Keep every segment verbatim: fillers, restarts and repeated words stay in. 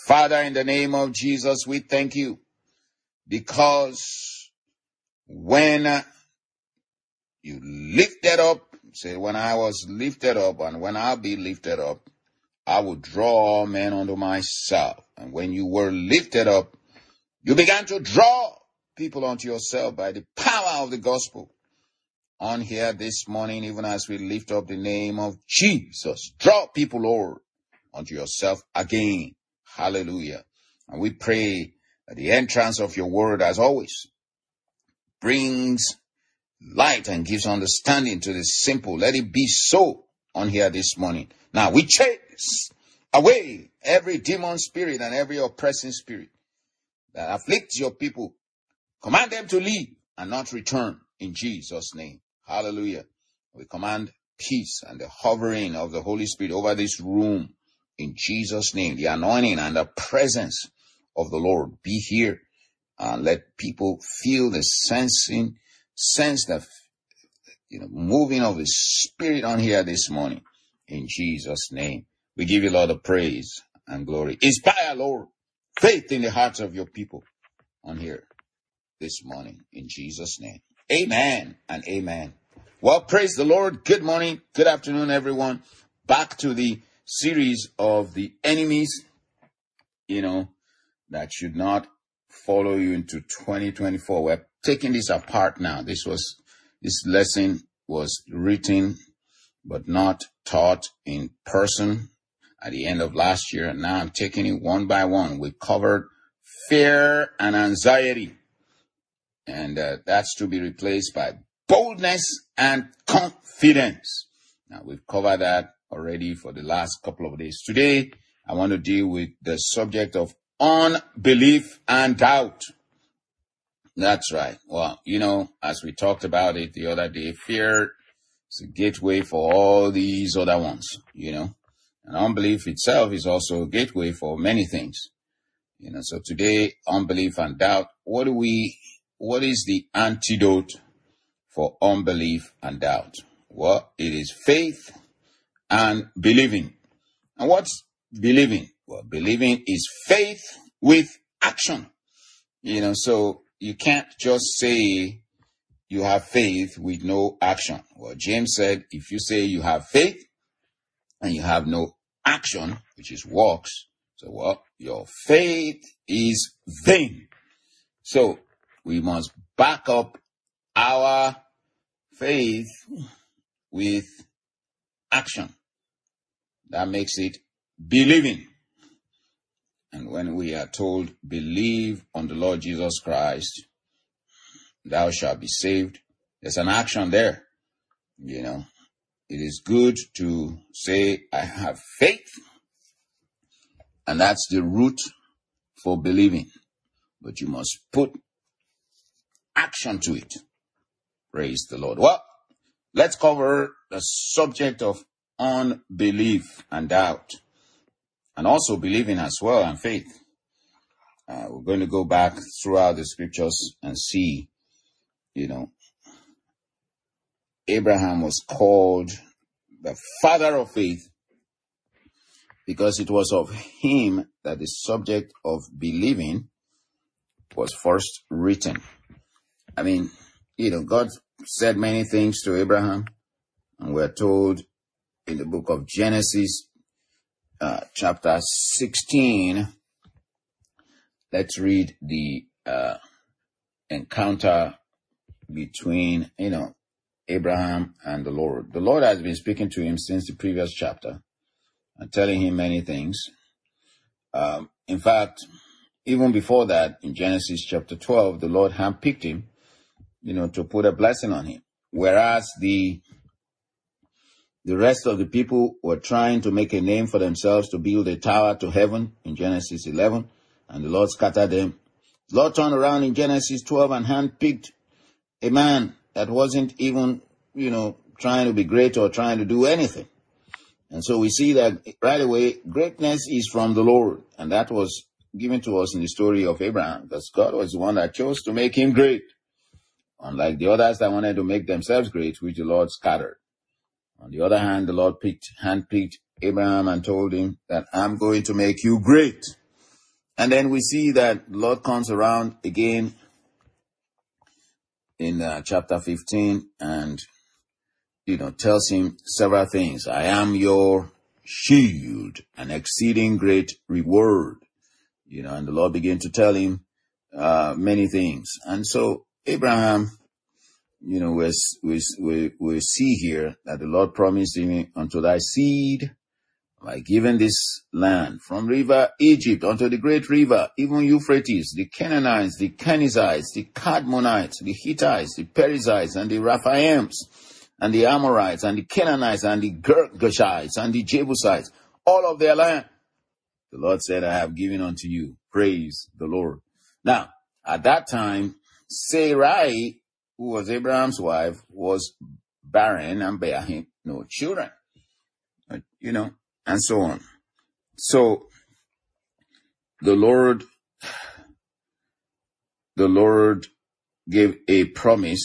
Father, in the name of Jesus, we thank you because when uh, you lifted up, say, when I was lifted up and when I'll be lifted up, I will draw all men unto myself. And when you were lifted up, you began to draw people unto yourself by the power of the gospel. On here this morning, even as we lift up the name of Jesus, draw people, Lord, unto yourself again. Hallelujah. And we pray that the entrance of your word, as always, brings light and gives understanding to the simple. Let it be so on here this morning. Now we chase away every demon spirit and every oppressing spirit that afflicts your people. Command them to leave and not return in Jesus' name. Hallelujah. We command peace and the hovering of the Holy Spirit over this room in Jesus' name. The anointing and the presence of the Lord be here. And let people feel the sensing, sense the you know, moving of the Spirit on here this morning. In Jesus' name. We give you a lot of praise and glory. Inspire, Lord, faith in the hearts of your people on here this morning. In Jesus' name. Amen and amen. Well, praise the Lord. Good morning. Good afternoon, everyone. Back to the series of the enemies, you know, that should not follow you into twenty twenty-four. We're taking this apart now. This was, this lesson was written, but not taught in person at the end of last year. And now I'm taking it one by one. We covered fear and anxiety. And uh, that's to be replaced by boldness and confidence. Now, we've covered that already for the last couple of days. Today, I want to deal with the subject of unbelief and doubt. That's right. Well, you know, as we talked about it the other day, fear is a gateway for all these other ones, you know. And unbelief itself is also a gateway for many things. You know, so today, unbelief and doubt. What do we... What is the antidote for unbelief and doubt? Well, it is faith and believing. And what's believing? Well, believing is faith with action. You know, so you can't just say you have faith with no action. Well, James said, if you say you have faith and you have no action, which is works, so well, your faith is vain. So, we must back up our faith with action. That makes it believing. And when we are told, believe on the Lord Jesus Christ, thou shalt be saved, there's an action there. You know, it is good to say, I have faith. And that's the root for believing. But you must put action to it. Praise the Lord. Well, let's cover the subject of unbelief and doubt, and also believing as well and faith. Uh, we're going to go back throughout the scriptures and see, you know, Abraham was called the father of faith because it was of him that the subject of believing was first written. I mean, you know, God said many things to Abraham, and we're told in the book of Genesis, uh, chapter sixteen, let's read the uh, encounter between, you know, Abraham and the Lord. The Lord has been speaking to him since the previous chapter and telling him many things. Um, in fact, even before that, in Genesis chapter twelve, the Lord handpicked him, you know, to put a blessing on him. Whereas the the rest of the people were trying to make a name for themselves to build a tower to heaven in Genesis eleven, and the Lord scattered them. The Lord turned around in Genesis twelve and handpicked a man that wasn't even, you know, trying to be great or trying to do anything. And so we see that right away, greatness is from the Lord. And that was given to us in the story of Abraham, because God was the one that chose to make him great. Unlike the others that wanted to make themselves great, which the Lord scattered. On the other hand, the Lord picked, handpicked Abraham and told him that I'm going to make you great. And then we see that the Lord comes around again in uh, chapter fifteen and, you know, tells him several things. I am your shield, an exceeding great reward. You know, and the Lord began to tell him uh, many things. And so Abraham, you know, we, we, we, we see here that the Lord promised him, unto thy seed, like given this land, from river Egypt unto the great river, even Euphrates, the Canaanites, the Kenizzites, the Cadmonites, the Hittites, the Perizzites, and the Raphaims, and the Amorites, and the Canaanites, and the Girgashites, and the Jebusites, all of their land. The Lord said, I have given unto you. Praise the Lord. Now, at that time, Sarai, who was Abraham's wife, was barren and bare him no children. You know, and so on. So the Lord, the Lord gave a promise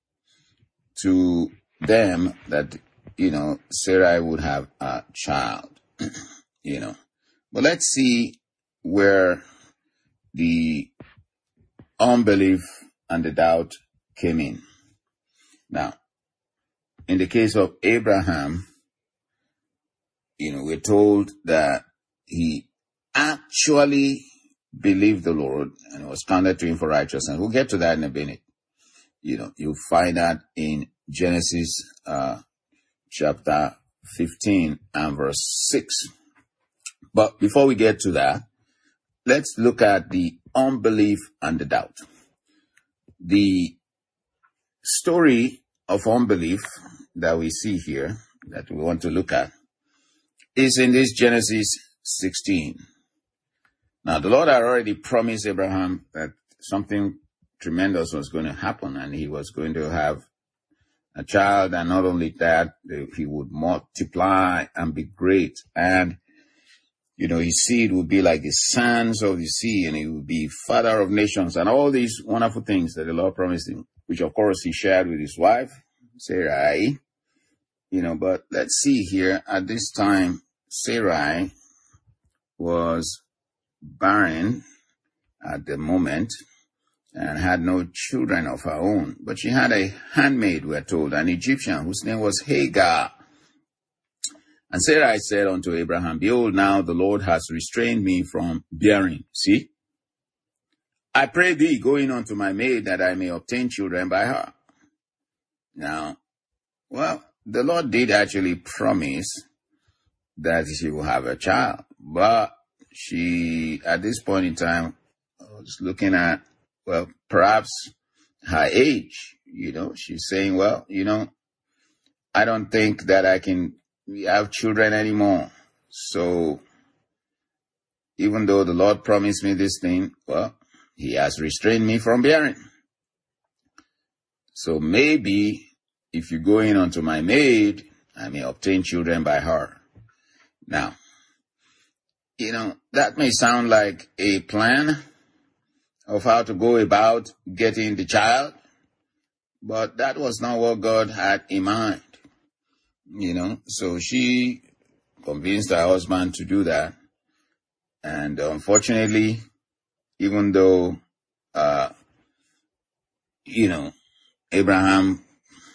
to them that, you know, Sarai would have a child, you know. But let's see where the unbelief and the doubt came in. Now, in the case of Abraham, you know, we're told that he actually believed the Lord and it was counted to him for righteousness. We'll get to that in a minute. You know, you'll find that in Genesis uh, chapter fifteen and verse six. But before we get to that, let's look at the unbelief and the doubt. The story of unbelief that we see here, that we want to look at, is in this Genesis sixteen. Now, the Lord had already promised Abraham that something tremendous was going to happen, and he was going to have a child, and not only that, he would multiply and be great, and, you know, his seed would be like the sands of the sea, and he would be father of nations, and all these wonderful things that the Lord promised him, which, of course, he shared with his wife, Sarai. You know, but let's see here, at this time, Sarai was barren at the moment and had no children of her own. But she had a handmaid, we're told, an Egyptian, whose name was Hagar. And Sarai said unto Abraham, behold, now the Lord has restrained me from bearing. See? I pray thee, go in unto my maid, that I may obtain children by her. Now, well, the Lord did actually promise that she will have a child, but she, at this point in time, was looking at, well, perhaps her age, you know, she's saying, well, you know, I don't think that I can have children anymore. So even though the Lord promised me this thing, well, he has restrained me from bearing. So maybe if you go in unto my maid, I may obtain children by her. Now, you know, that may sound like a plan of how to go about getting the child, but that was not what God had in mind. You know, so she convinced her husband to do that. And unfortunately, even though, uh, you know, Abraham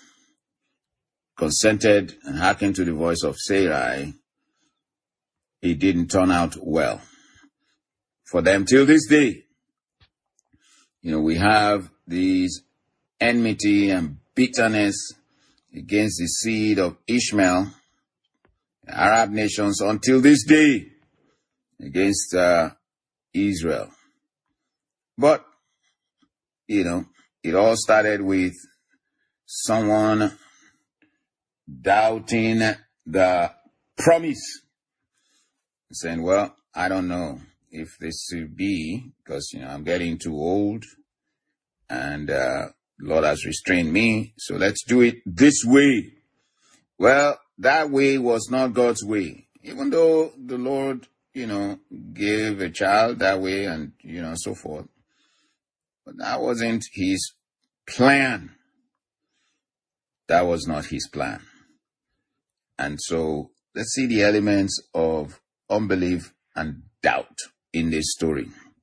consented and hearkened to the voice of Sarai, it didn't turn out well for them till this day. You know, we have these enmity and bitterness against the seed of Ishmael, the Arab nations, until this day against uh, Israel. But, you know, it all started with someone doubting the promise, saying, well, I don't know if this will be, because, you know, I'm getting too old and uh, the Lord has restrained me, so let's do it this way. Well, that way was not God's way. Even though the Lord, you know, gave a child that way and, you know, so forth. But that wasn't his plan. That was not his plan. And so let's see the elements of unbelief and doubt in this story.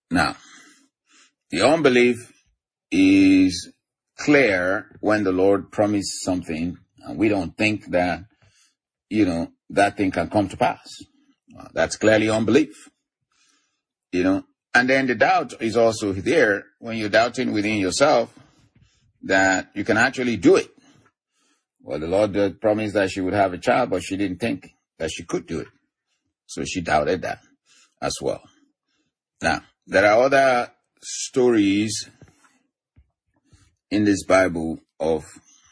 Now, the unbelief is clear when the Lord promised something and we don't think that, you know, that thing can come to pass. Well, that's clearly unbelief, you know. And then the doubt is also there when you're doubting within yourself that you can actually do it. Well, the Lord did promise that she would have a child, but she didn't think that she could do it. So she doubted that as well. Now, there are other stories in this Bible of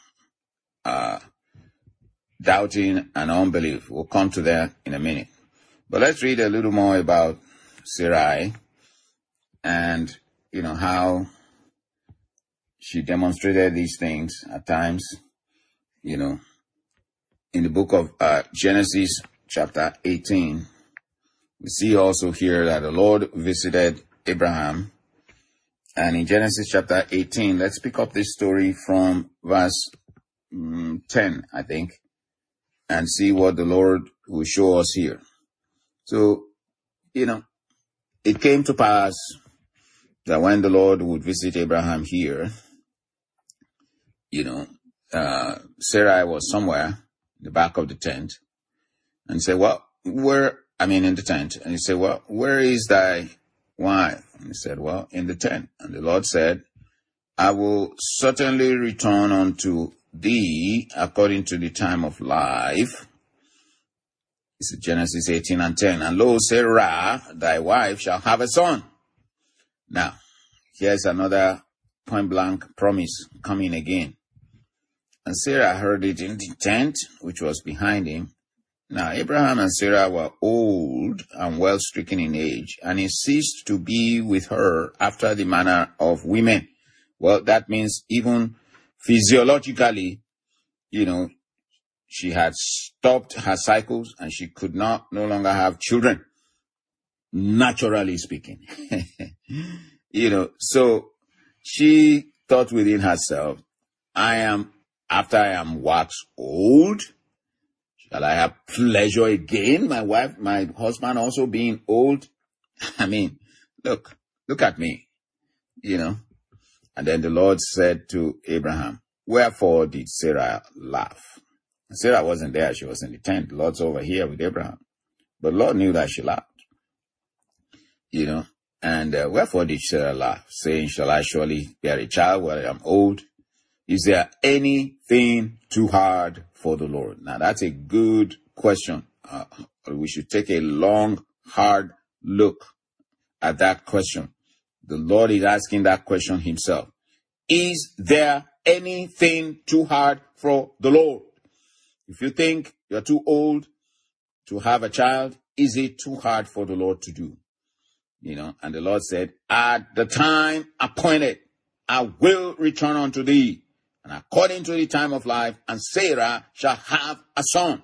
uh, doubting and unbelief. We'll come to that in a minute. But let's read a little more about Sarai and, you know, how she demonstrated these things at times, you know. In the book of uh, Genesis chapter eighteen, we see also here that the Lord visited Abraham. And in Genesis chapter eighteen, let's pick up this story from verse um, ten, I think, and see what the Lord will show us here. So, you know, it came to pass that when the Lord would visit Abraham here, you know, uh, Sarai was somewhere in the back of the tent and said, well, where, I mean, in the tent. And he said, well, where is thy wife? And he said, well, in the tent. And the Lord said, I will certainly return unto thee according to the time of life. It's Genesis eighteen and ten. And lo, Sarah, thy wife, shall have a son. Now, here's another point blank promise coming again. And Sarah heard it in the tent, which was behind him. Now, Abraham and Sarah were old and well stricken in age, and he ceased to be with her after the manner of women. Well, that means even physiologically, you know, she had stopped her cycles and she could not no longer have children, naturally speaking. You know, so she thought within herself, I am, after I am waxed old, shall I have pleasure again? My wife, my husband also being old. I mean, look, look at me, you know. And then the Lord said to Abraham, wherefore did Sarah laugh? Sarah wasn't there. She was in the tent. The Lord's over here with Abraham. But the Lord knew that she laughed, you know. And uh, wherefore did Sarah laugh, saying, shall I surely bear a child while I am old? Is there anything too hard for the Lord? Now, that's a good question. Uh, we should take a long, hard look at that question. The Lord is asking that question himself. Is there anything too hard for the Lord? If you think you're too old to have a child, is it too hard for the Lord to do? You know, and the Lord said, at the time appointed, I will return unto thee, and according to the time of life, and Sarah shall have a son.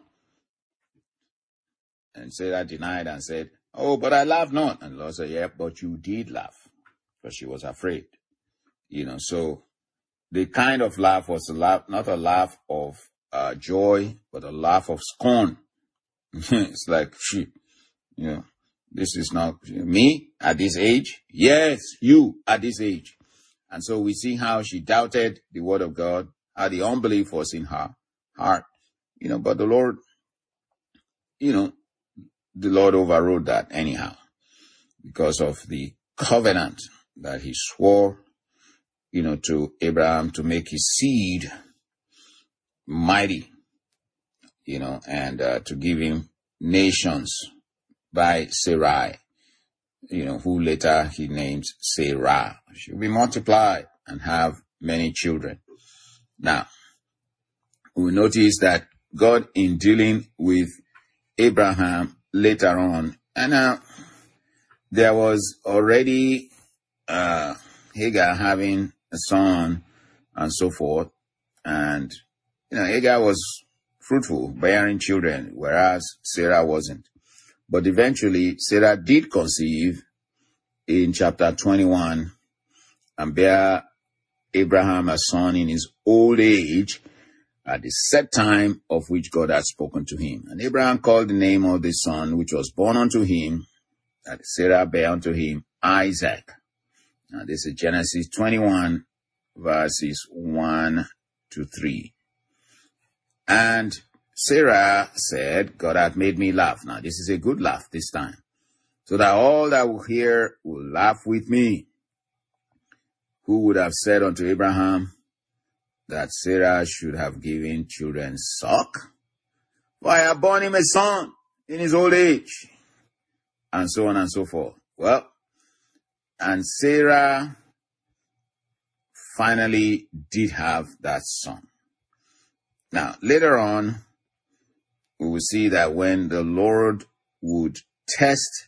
And Sarah denied and said, oh, but I laughed not. And the Lord said, yeah, but you did laugh, because she was afraid. You know, so the kind of laugh was a laugh, not a laugh of uh, joy, but a laugh of scorn. It's like, she, you know, this is not me at this age. Yes, you at this age. And so we see how she doubted the word of God, how the unbelief was in her heart, you know, but the Lord, you know, the Lord overrode that anyhow because of the covenant that he swore, you know, to Abraham to make his seed mighty, you know, and uh, to give him nations by Sarai, you know, who later he names Sarah. She will be multiplied and have many children. Now, we notice that God, in dealing with Abraham later on, and uh, there was already uh, Hagar having a son and so forth, and you know, Hagar was fruitful, bearing children, whereas Sarah wasn't. But eventually, Sarah did conceive in chapter twenty-one and bear Abraham a son in his old age at the set time of which God had spoken to him. And Abraham called the name of the son which was born unto him, that Sarah bare unto him, Isaac. Now this is Genesis twenty-one, verses one to three. And Sarah said, God hath made me laugh. Now this is a good laugh this time, so that all that will hear will laugh with me. Who would have said unto Abraham that Sarah should have given children suck? For I have borne him a son in his old age. And so on and so forth. Well, and Sarah finally did have that son. Now, later on, we will see that when the Lord would test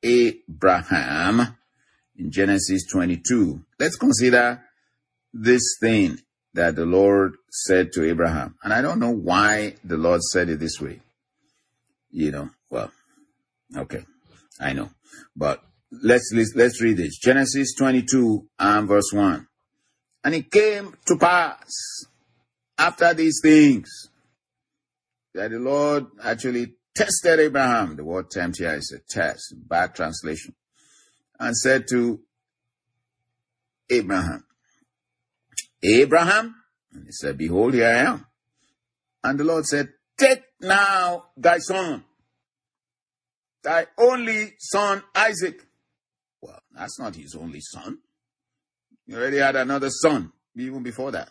Abraham in Genesis twenty-two, let's consider this thing that the Lord said to Abraham. And I don't know why the Lord said it this way. You know, well, okay, I know. But let's, let's, let's read this. Genesis twenty-two and verse one. And it came to pass after these things that the Lord actually tested Abraham. The word tempt here is a test, bad translation. And said to Abraham, Abraham? And he said, behold, here I am. And the Lord said, take now thy son, thy only son Isaac. Well, that's not his only son. He already had another son, even before that.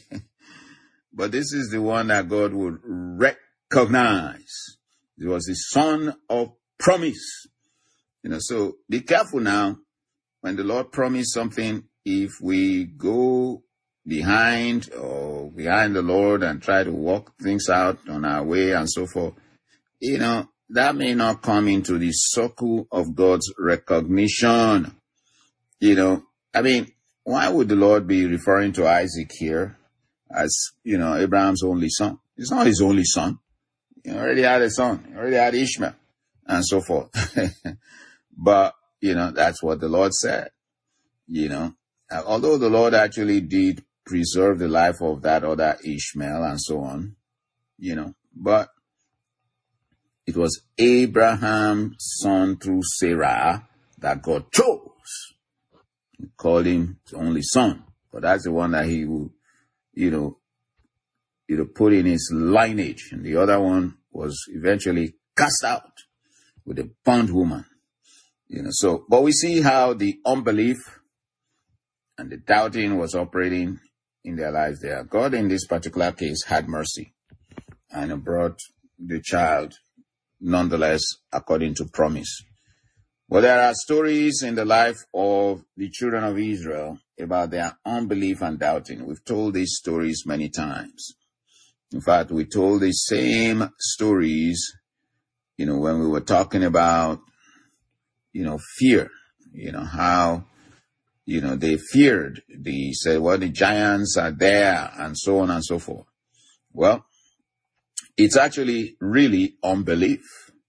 But this is the one that God would recognize. It was the son of promise. You know, so be careful now. When the Lord promised something, if we go behind or behind the Lord and try to work things out on our way and so forth, you know, that may not come into the circle of God's recognition. You know, I mean, why would the Lord be referring to Isaac here as, you know, Abraham's only son? It's not his only son. He already had a son. He already had Ishmael and so forth. But, you know, that's what the Lord said, you know. Although the Lord actually did preserve the life of that other Ishmael and so on, you know, but it was Abraham's son through Sarah that God chose. He called him his only son, but that's the one that he would, you know, you know, put in his lineage. And the other one was eventually cast out with a bondwoman. You know, so, but we see how the unbelief and the doubting was operating in their lives there. God, in this particular case, had mercy and brought the child, nonetheless, according to promise. But there are stories in the life of the children of Israel about their unbelief and doubting. We've told these stories many times. In fact, we told the same stories, you know, when we were talking about, you know, fear, you know, how, you know, they feared. They said, well, the giants are there and so on and so forth. Well, it's actually really unbelief.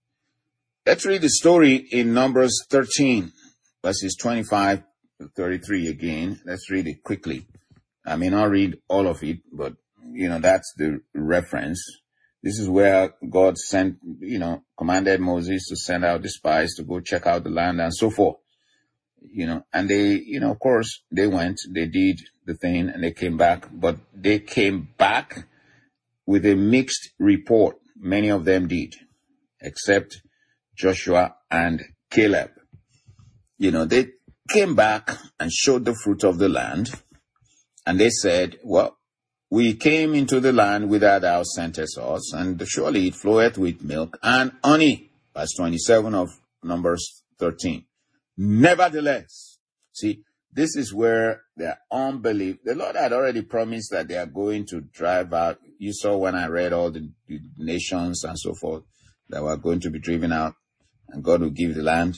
Let's read the story in Numbers thirteen, verses twenty-five to thirty-three again. Let's read it quickly. I may not read all of it, but, you know, that's the reference. This is where God sent, you know, commanded Moses to send out the spies to go check out the land and so forth. You know, and they, you know, of course, they went, they did the thing and they came back, but they came back with a mixed report. Many of them did, except Joshua and Caleb. You know, they came back and showed the fruit of the land, and they said, well, we came into the land whither thou sentest us, and surely it floweth with milk and honey. Verse twenty-seven of Numbers thirteen. Nevertheless, see, this is where their unbelief, the Lord had already promised that they are going to drive out. You saw when I read all the, the nations and so forth that were going to be driven out, and God will give the land.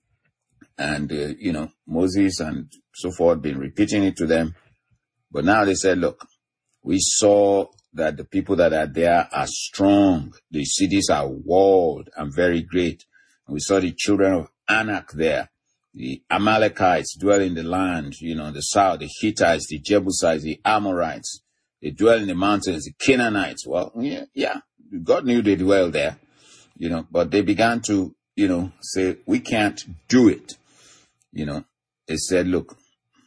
And, uh, you know, Moses and so forth been repeating it to them. But now they said, look, we saw that the people that are there are strong. The cities are walled and very great. And we saw the children of Anak there. The Amalekites dwell in the land, you know, the south, the Hittites, the Jebusites, the Amorites. They dwell in the mountains, the Canaanites. Well, yeah, yeah, God knew they dwell there, you know, but they began to, you know, say, we can't do it. you know, they said, look,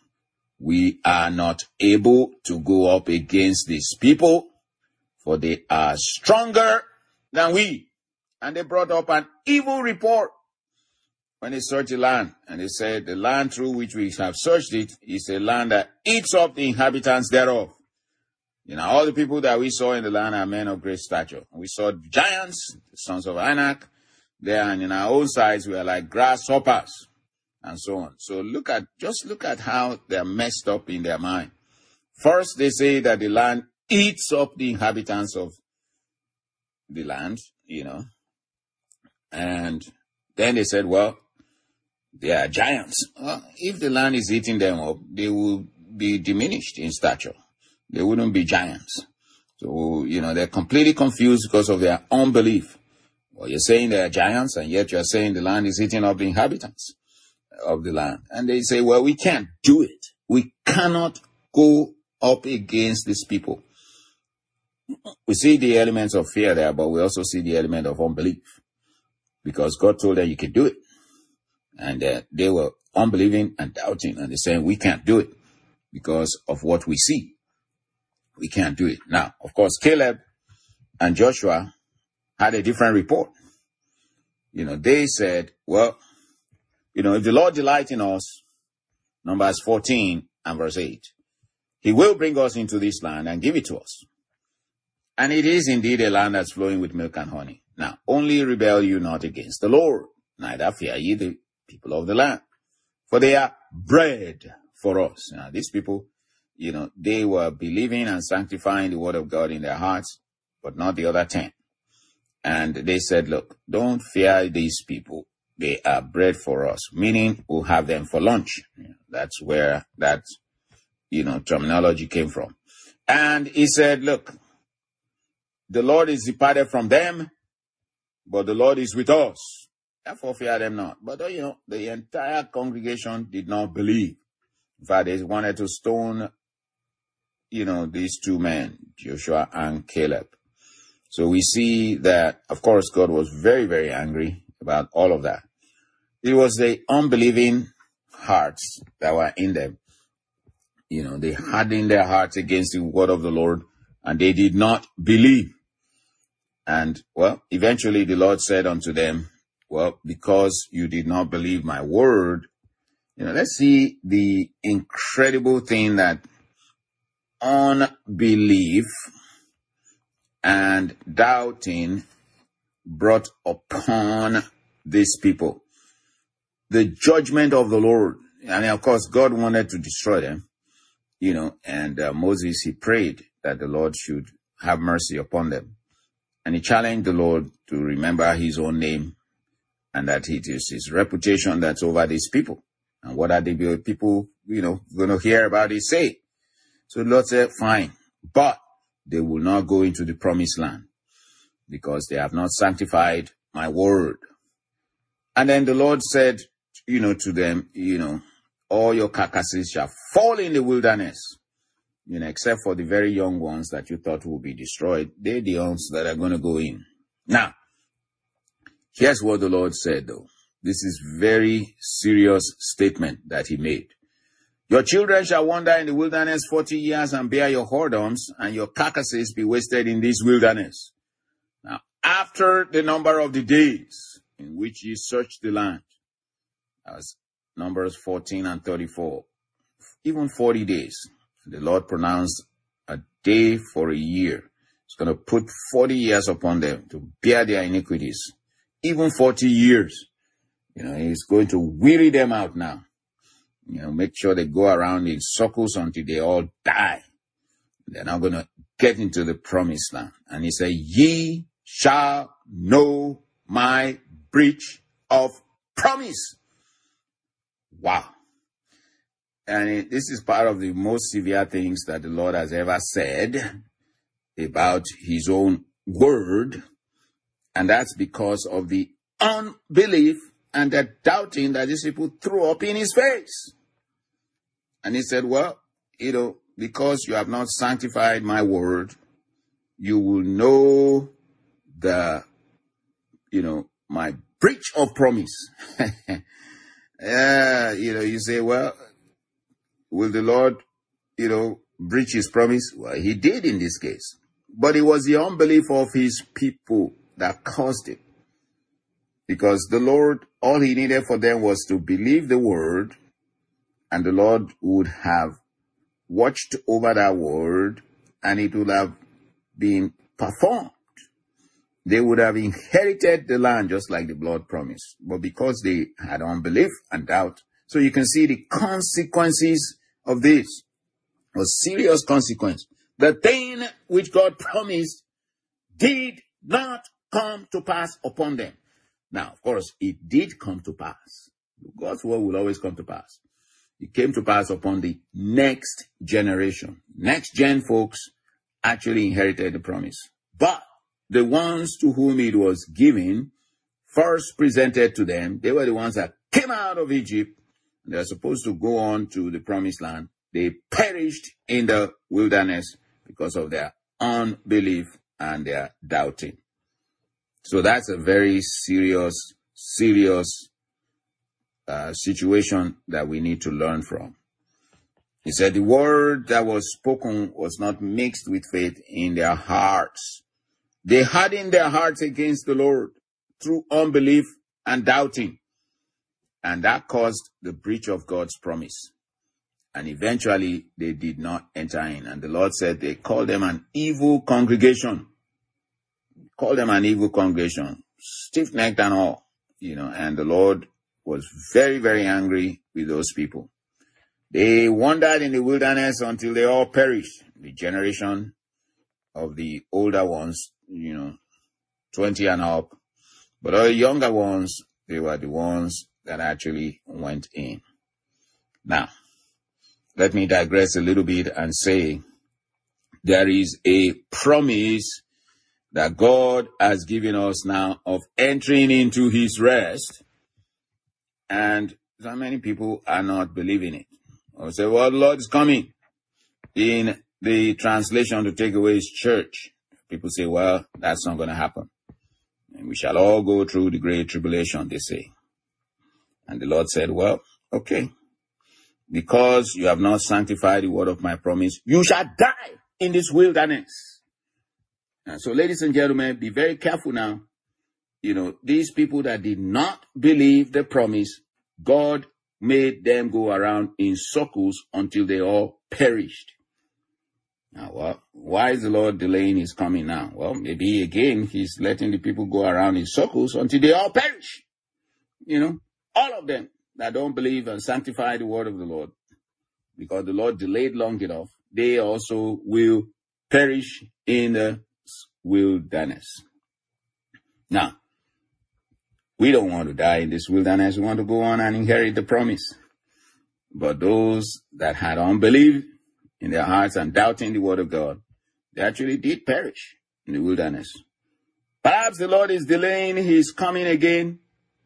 we are not able to go up against these people, for they are stronger than we. And they brought up an evil report when they searched the land. And they said, the land through which we have searched it is a land that eats up the inhabitants thereof. You know, all the people that we saw in the land are men of great stature. We saw giants, the sons of Anak, there, and in our own sides we are like grasshoppers, and so on. So look at, just look at how they're messed up in their mind. First, they say that the land eats up the inhabitants of the land, you know. And then they said, well, they are giants. Well, if the land is eating them up, they will be diminished in stature. They wouldn't be giants. So, you know, they're completely confused because of their unbelief. Well, you're saying they are giants, and yet you're saying the land is eating up the inhabitants of the land. And they say, well, we can't do it. We cannot go up against these people. We see the elements of fear there, but we also see the element of unbelief. Because God told them you can do it. And uh, they were unbelieving and doubting, and they're saying, we can't do it because of what we see. We can't do it. Now, of course, Caleb and Joshua had a different report. You know, they said, well, you know, if the Lord delight in us, Numbers fourteen and verse eight, he will bring us into this land and give it to us. And it is indeed a land that's flowing with milk and honey. Now, only rebel you not against the Lord, neither fear ye the people of the land, for they are bread for us. Now, these people, you know, they were believing and sanctifying the word of God in their hearts, but not the other ten. And they said, look, don't fear these people. They are bread for us, meaning we'll have them for lunch. That's where that, you know, terminology came from. And he said, look, the Lord is departed from them, but the Lord is with us. Therefore fear them not. But, you know, the entire congregation did not believe. In fact, they wanted to stone, you know, these two men, Joshua and Caleb. So we see that, of course, God was very, very angry about all of that. It was the unbelieving hearts that were in them. You know, they hardened their hearts against the word of the Lord, and they did not believe. And, well, eventually the Lord said unto them, well, because you did not believe my word, you know, let's see the incredible thing that unbelief and doubting brought upon these people. The judgment of the Lord. And of course, God wanted to destroy them, you know, and uh, Moses, he prayed that the Lord should have mercy upon them. And he challenged the Lord to remember his own name, and that it is his reputation that's over these people. And what are the people, you know, going to hear about it say? So the Lord said, fine, but they will not go into the promised land because they have not sanctified my word. And then the Lord said, you know, to them, you know, all your carcasses shall fall in the wilderness, you know, except for the very young ones that you thought will be destroyed. They're the ones that are going to go in. Now, here's what the Lord said, though. This is very serious statement that he made. Your children shall wander in the wilderness forty years and bear your whoredoms, and your carcasses be wasted in this wilderness. Now, after the number of the days in which ye search the land, as Numbers fourteen and thirty-four, even forty days, the Lord pronounced a day for a year. It's going to put forty years upon them to bear their iniquities. Even forty years. You know, he's going to weary them out now. You know, make sure they go around in circles until they all die. They're not going to get into the promised land. And he said, ye shall know my breach of promise. Wow. And it, this is part of the most severe things that the Lord has ever said about his own word. And that's because of the unbelief and the doubting that these people threw up in his face. And he said, well, you know, because you have not sanctified my word, you will know the, you know, my breach of promise. Yeah, you know, you say, well, will the Lord, you know, breach his promise? Well, he did in this case. But it was the unbelief of his people that caused it. Because the Lord, all he needed for them was to believe the word, and the Lord would have watched over that word, and it would have been performed. They would have inherited the land just like the blood promised. But because they had unbelief and doubt, so you can see the consequences of this was serious consequence. The thing which God promised did not come to pass upon them. Now, of course, it did come to pass. God's word will always come to pass. It came to pass upon the next generation. Next gen folks actually inherited the promise. But the ones to whom it was given, first presented to them, they were the ones that came out of Egypt. They are supposed to go on to the promised land. They perished in the wilderness because of their unbelief and their doubting. So that's a very serious, serious uh, situation that we need to learn from. He said the word that was spoken was not mixed with faith in their hearts. They hardened their hearts against the Lord through unbelief and doubting. And that caused the breach of God's promise. And eventually they did not enter in. And the Lord said they called them an evil congregation. Called them an evil congregation. Stiff-necked and all. You know, and the Lord was very, very angry with those people. They wandered in the wilderness until they all perished. The generation of the older ones, you know, twenty and up. But all the younger ones, they were the ones that actually went in. Now, let me digress a little bit and say there is a promise that God has given us now of entering into his rest. And so many people are not believing it. Or say, well, the Lord is coming in the translation to take away his church. People say, well, that's not going to happen. And we shall all go through the great tribulation, they say. And the Lord said, well, okay. Because you have not sanctified the word of my promise, you shall die in this wilderness. And so, ladies and gentlemen, be very careful now. You know, these people that did not believe the promise, God made them go around in circles until they all perished. Now, well, why is the Lord delaying his coming now? Well, maybe again, he's letting the people go around in circles until they all perish. You know, all of them that don't believe and sanctify the word of the Lord, because the Lord delayed long enough, they also will perish in the wilderness. Now, we don't want to die in this wilderness. We want to go on and inherit the promise. But those that had unbelief in their hearts and doubting the word of God, they actually did perish in the wilderness. Perhaps the Lord is delaying his coming again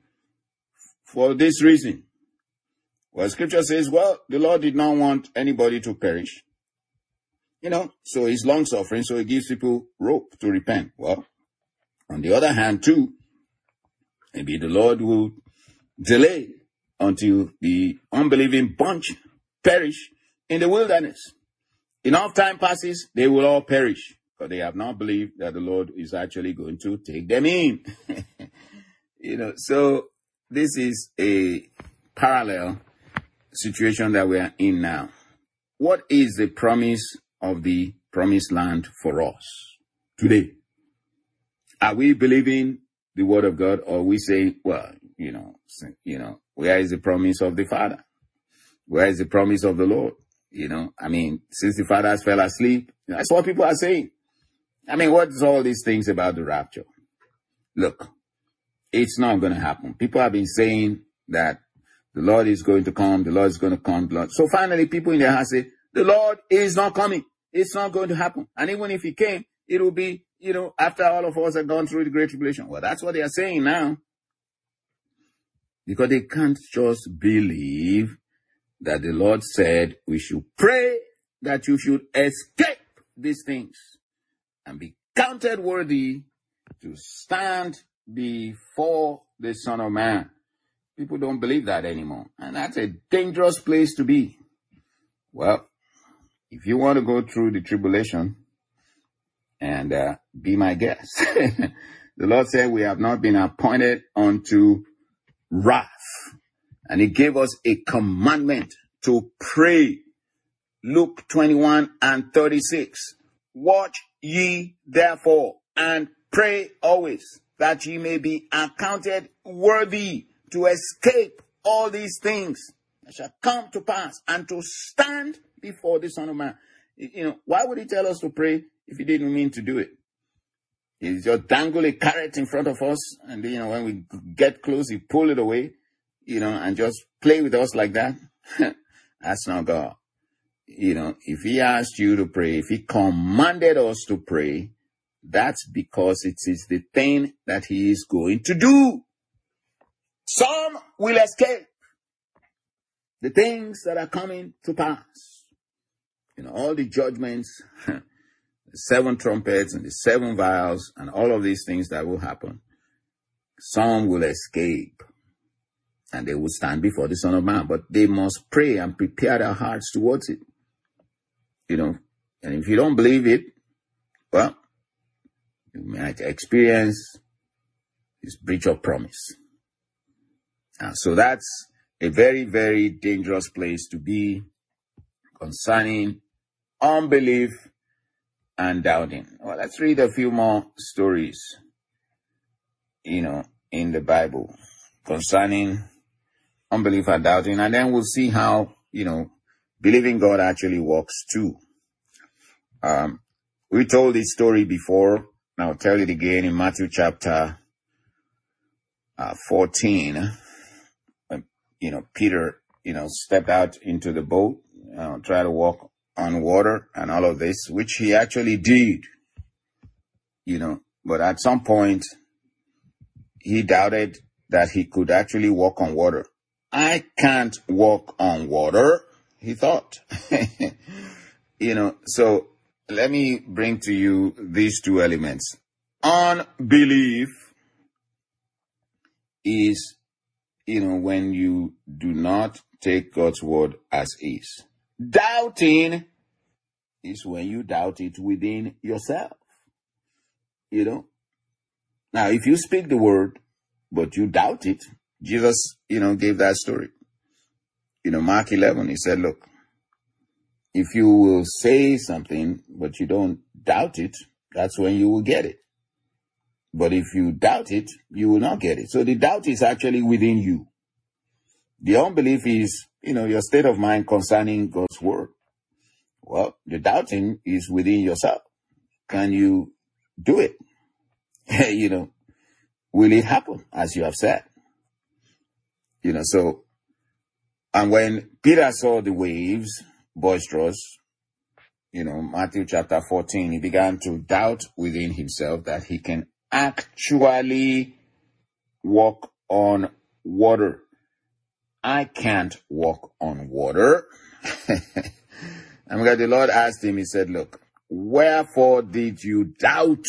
for this reason. Well, scripture says, well, the Lord did not want anybody to perish. You know, so he's long suffering, so he gives people rope to repent. Well, on the other hand, too, maybe the Lord will delay until the unbelieving bunch perish in the wilderness. Enough time passes, they will all perish, because they have not believed that the Lord is actually going to take them in. You know, so this is a parallel situation that we are in now. What is the promise of the promised land for us today? Are we believing the word of God, or we say, well, you know, you know, where is the promise of the Father? Where is the promise of the Lord? You know, I mean, since the fathers fell asleep, that's what people are saying. I mean, what's all these things about the rapture? Look, it's not going to happen. People have been saying that the Lord is going to come, the Lord is going to come. The Lord. So finally, people in their heart say, the Lord is not coming. It's not going to happen. And even if he came, it will be, you know, after all of us have gone through the great tribulation. Well, that's what they are saying now. Because they can't just believe that the Lord said we should pray that you should escape these things and be counted worthy to stand before the Son of Man. People don't believe that anymore. And that's a dangerous place to be. Well, if you want to go through the tribulation and uh, be my guest, the Lord said we have not been appointed unto wrath. And he gave us a commandment to pray. Luke twenty-one and thirty-six. Watch ye therefore and pray always, that ye may be accounted worthy to escape all these things that shall come to pass and to stand before the Son of Man. You know, why would he tell us to pray if he didn't mean to do it? He just dangle a carrot in front of us, and you know, when we get close, he pull it away, you know, and just play with us like that. That's not God. You know, if he asked you to pray, if he commanded us to pray, that's because it is the thing that he is going to do. Some will escape the things that are coming to pass. You know, all the judgments, the seven trumpets and the seven vials and all of these things that will happen. Some will escape and they will stand before the Son of Man, but they must pray and prepare their hearts towards it. You know, and if you don't believe it, well, you might experience this breach of promise. And so that's a very, very dangerous place to be concerning unbelief and doubting. Well, let's read a few more stories, you know, in the Bible concerning unbelief and doubting, and then we'll see how, you know, believing God actually works too. Um, we told this story before. I'll tell it again in Matthew chapter uh, fourteen. Uh, you know, Peter, you know, stepped out into the boat, uh, tried to walk on water and all of this, which he actually did. You know, but at some point, he doubted that he could actually walk on water. I can't walk on water, he thought. You know, so let me bring to you these two elements. Unbelief is, you know, when you do not take God's word as is. Doubting is when you doubt it within yourself. You know, now if you speak the word, but you doubt it, Jesus, you know, gave that story. You know, Mark eleven, he said, look, if you will say something, but you don't doubt it, that's when you will get it. But if you doubt it, you will not get it. So the doubt is actually within you. The unbelief is, you know, your state of mind concerning God's word. Well, the doubting is within yourself. Can you do it? You know, will it happen as you have said? You know, so, and when Peter saw the waves boisterous, you know, Matthew chapter fourteen, he began to doubt within himself that he can actually walk on water. I can't walk on water. And because the Lord asked him, he said, look, wherefore did you doubt?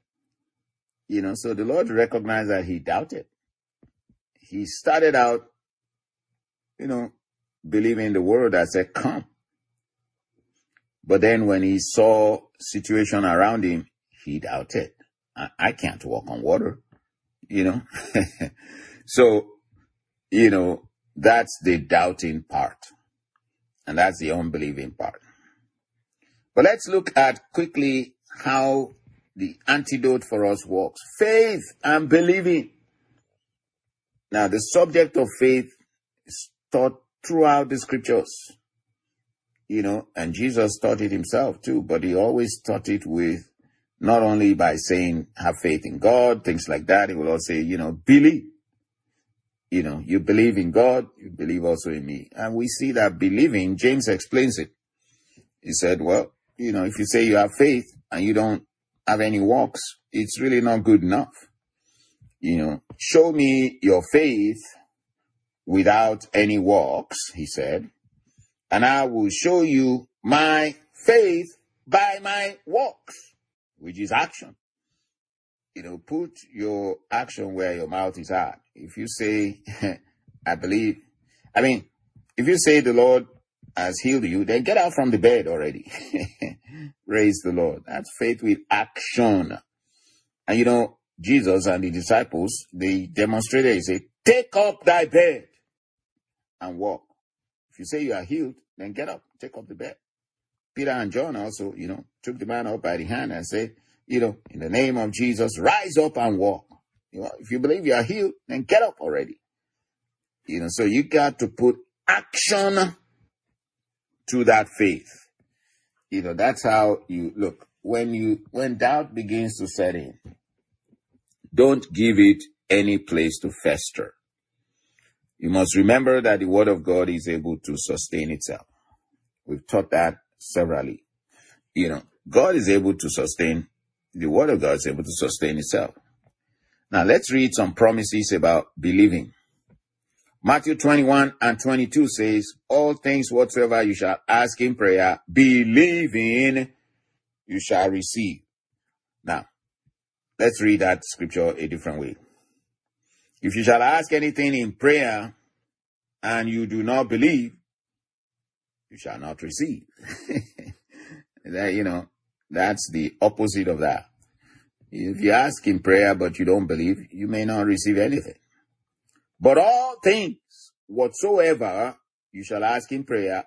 You know, so the Lord recognized that he doubted. He started out, you know, believing the word that said, come. But then when he saw situation around him, he doubted. I, I can't walk on water, you know. So, you know, that's the doubting part. And that's the unbelieving part. But let's look at quickly how the antidote for us works. Faith and believing. Now, the subject of faith is taught throughout the scriptures. You know, and Jesus taught it himself too, but he always taught it with not only by saying, have faith in God, things like that. He will also say, you know, believe. You know, you believe in God, you believe also in me. And we see that believing, James explains it. He said, well, you know, if you say you have faith and you don't have any works, it's really not good enough. You know, show me your faith without any works, he said, and I will show you my faith by my works, which is action. You know, put your action where your mouth is at. If you say, I believe. I mean, if you say the Lord has healed you, then get out from the bed already. Praise the Lord. That's faith with action. And you know, Jesus and the disciples, they demonstrated, he said, take up thy bed and walk. If you say you are healed, then get up, take up the bed. Peter and John also, you know, took the man up by the hand and said, you know, in the name of Jesus, rise up and walk. You know, if you believe you are healed, then get up already. You know, so you got to put action to that faith. You know, that's how you look. When you, when doubt begins to set in, don't give it any place to fester. You must remember that the word of God is able to sustain itself. We've taught that severally. You know, God is able to sustain, the word of God is able to sustain itself. Now let's read some promises about believing. Matthew twenty-one and twenty-two says, all things whatsoever you shall ask in prayer, believing you shall receive. Now, let's read that scripture a different way. If you shall ask anything in prayer and you do not believe, you shall not receive. That, you know, that's the opposite of that. If you ask in prayer but you don't believe, you may not receive anything. But all things whatsoever you shall ask in prayer,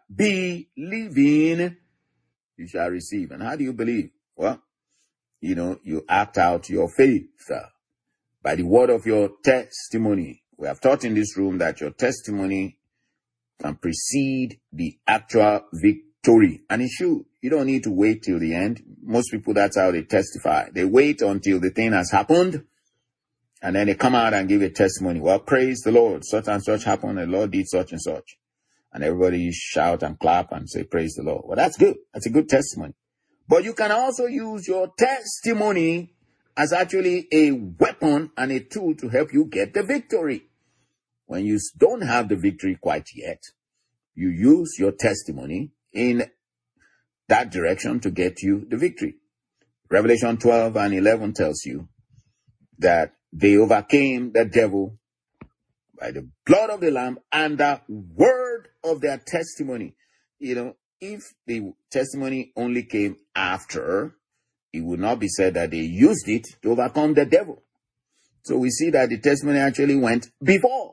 believing you shall receive. And how do you believe? Well, you know, you act out your faith uh, by the word of your testimony. We have taught in this room that your testimony can precede the actual victory. And it should. You don't need to wait till the end. Most people, that's how they testify. They wait until the thing has happened, and then they come out and give a testimony. Well, praise the Lord. Such and such happened. The Lord did such and such. And everybody shout and clap and say, praise the Lord. Well, that's good. That's a good testimony. But you can also use your testimony as actually a weapon and a tool to help you get the victory. When you don't have the victory quite yet, you use your testimony in that direction to get you the victory. Revelation twelve and eleven tells you that they overcame the devil by the blood of the Lamb and the word of their testimony. You know, if the testimony only came after, it would not be said that they used it to overcome the devil. So we see that the testimony actually went before.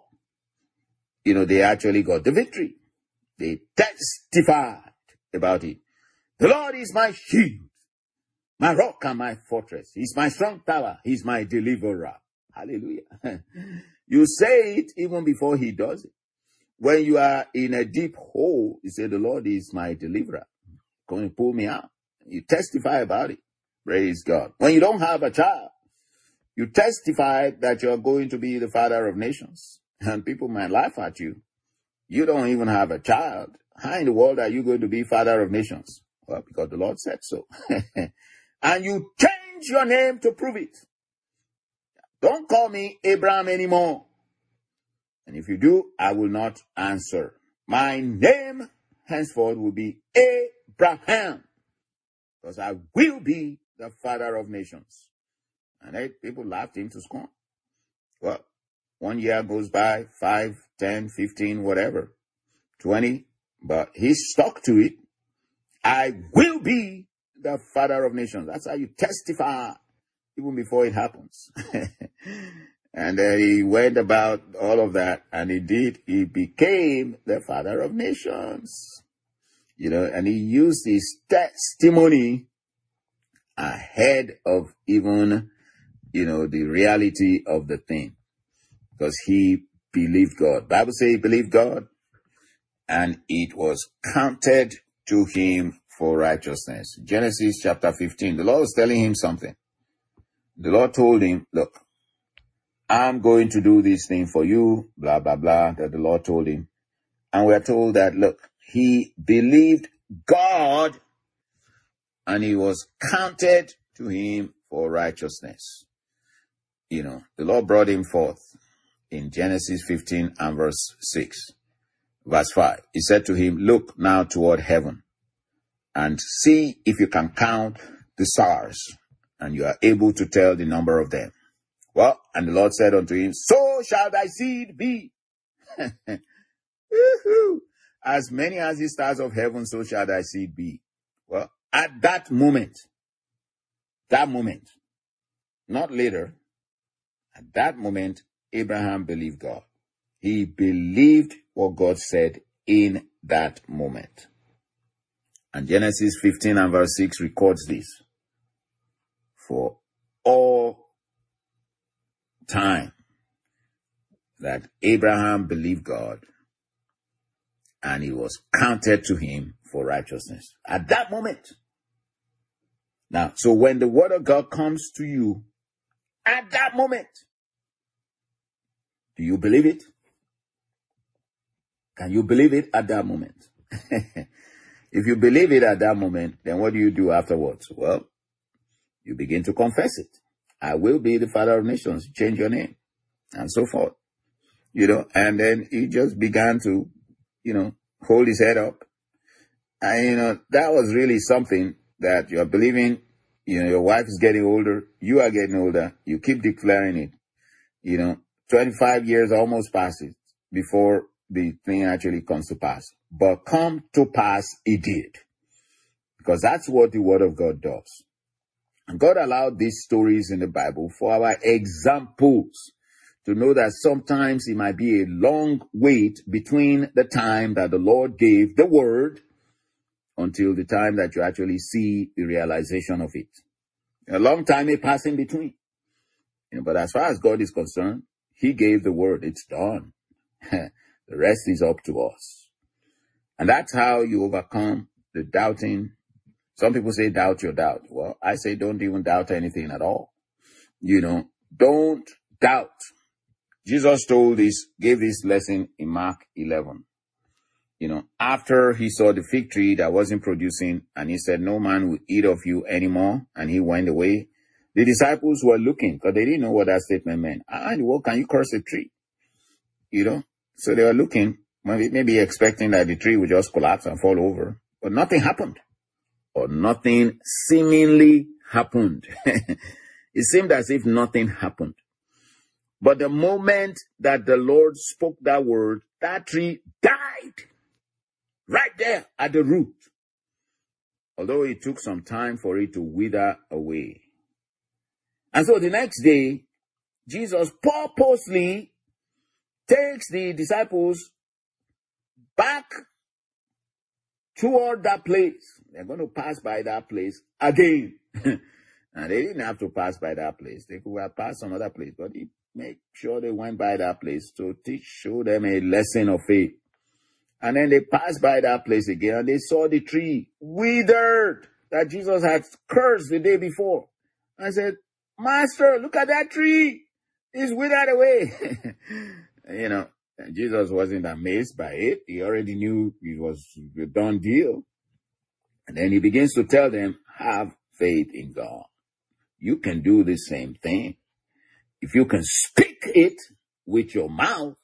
You know, they actually got the victory. They testified about it. The Lord is my shield, my rock and my fortress. He's my strong tower. He's my deliverer. Hallelujah. You say it even before he does it. When you are in a deep hole, you say, the Lord is my deliverer. Come and pull me out. You testify about it. Praise God. When you don't have a child, you testify that you're going to be the father of nations. And people might laugh at you. You don't even have a child. How in the world are you going to be father of nations? Well, because the Lord said so. And you change your name to prove it. Don't call me Abraham anymore. And if you do, I will not answer. My name henceforth will be Abraham, because I will be the father of nations. And they, people laughed him to scorn. Well, one year goes by, five, ten, fifteen, whatever, twenty, but he stuck to it. I will be the father of nations. That's how you testify even before it happens. And uh, he went about all of that, and indeed he became the father of nations. You know, and he used his testimony ahead of even, you know, the reality of the thing, because he believed God. Bible says he believed God, and it was counted to him for righteousness. Genesis chapter fifteen, the Lord was telling him something. The Lord told him, look, I'm going to do this thing for you, blah, blah, blah, that the Lord told him. And we're told that, look, he believed God, and he was counted to him for righteousness. You know, the Lord brought him forth in Genesis fifteen and verse six, verse five. He said to him, look now toward heaven and see if you can count the stars, and you are able to tell the number of them. Well, and the Lord said unto him, so shall thy seed be. Woohoo! As many as the stars of heaven, so shall thy seed be. Well, at that moment, that moment, not later, at that moment, Abraham believed God. He believed what God said in that moment. And Genesis fifteen and verse six records this. For all time that Abraham believed God, and it was counted to him for righteousness. At that moment. Now, so when the word of God comes to you, at that moment, do you believe it? Can you believe it at that moment? If you believe it at that moment, then what do you do afterwards? Well, you begin to confess it. I will be the father of nations. Change your name. And so forth. You know, and then he just began to, you know, hold his head up. And, you know, that was really something that you're believing. You know, your wife is getting older. You are getting older. You keep declaring it. You know, twenty-five years almost passes before the thing actually comes to pass. But come to pass, it did. Because that's what the word of God does. And God allowed these stories in the Bible for our examples, to know that sometimes it might be a long wait between the time that the Lord gave the word until the time that you actually see the realization of it. A long time may pass in between. You know, but as far as God is concerned, he gave the word. It's done. The rest is up to us. And that's how you overcome the doubting. Some people say doubt your doubt. Well, I say don't even doubt anything at all. You know, don't doubt. Jesus told this, gave this lesson in Mark eleven. You know, after he saw the fig tree that wasn't producing, and he said, no man will eat of you anymore, and he went away. The disciples were looking, because they didn't know what that statement meant. Ah, what can you curse a tree? You know, so they were looking, maybe, maybe expecting that the tree would just collapse and fall over. But nothing happened. Or nothing seemingly happened. It seemed as if nothing happened. But the moment that the Lord spoke that word, that tree died. Right there at the root. Although it took some time for it to wither away. And so the next day, Jesus purposely takes the disciples back toward that place. They're going to pass by that place again. And they didn't have to pass by that place. They could have passed some other place. But he made sure they went by that place to teach, show them a lesson of faith. And then they passed by that place again, and they saw the tree withered that Jesus had cursed the day before. I said, Master, look at that tree. It's withered away. You know, Jesus wasn't amazed by it. He already knew it was a done deal. And then he begins to tell them, have faith in God. You can do the same thing. If you can speak it with your mouth,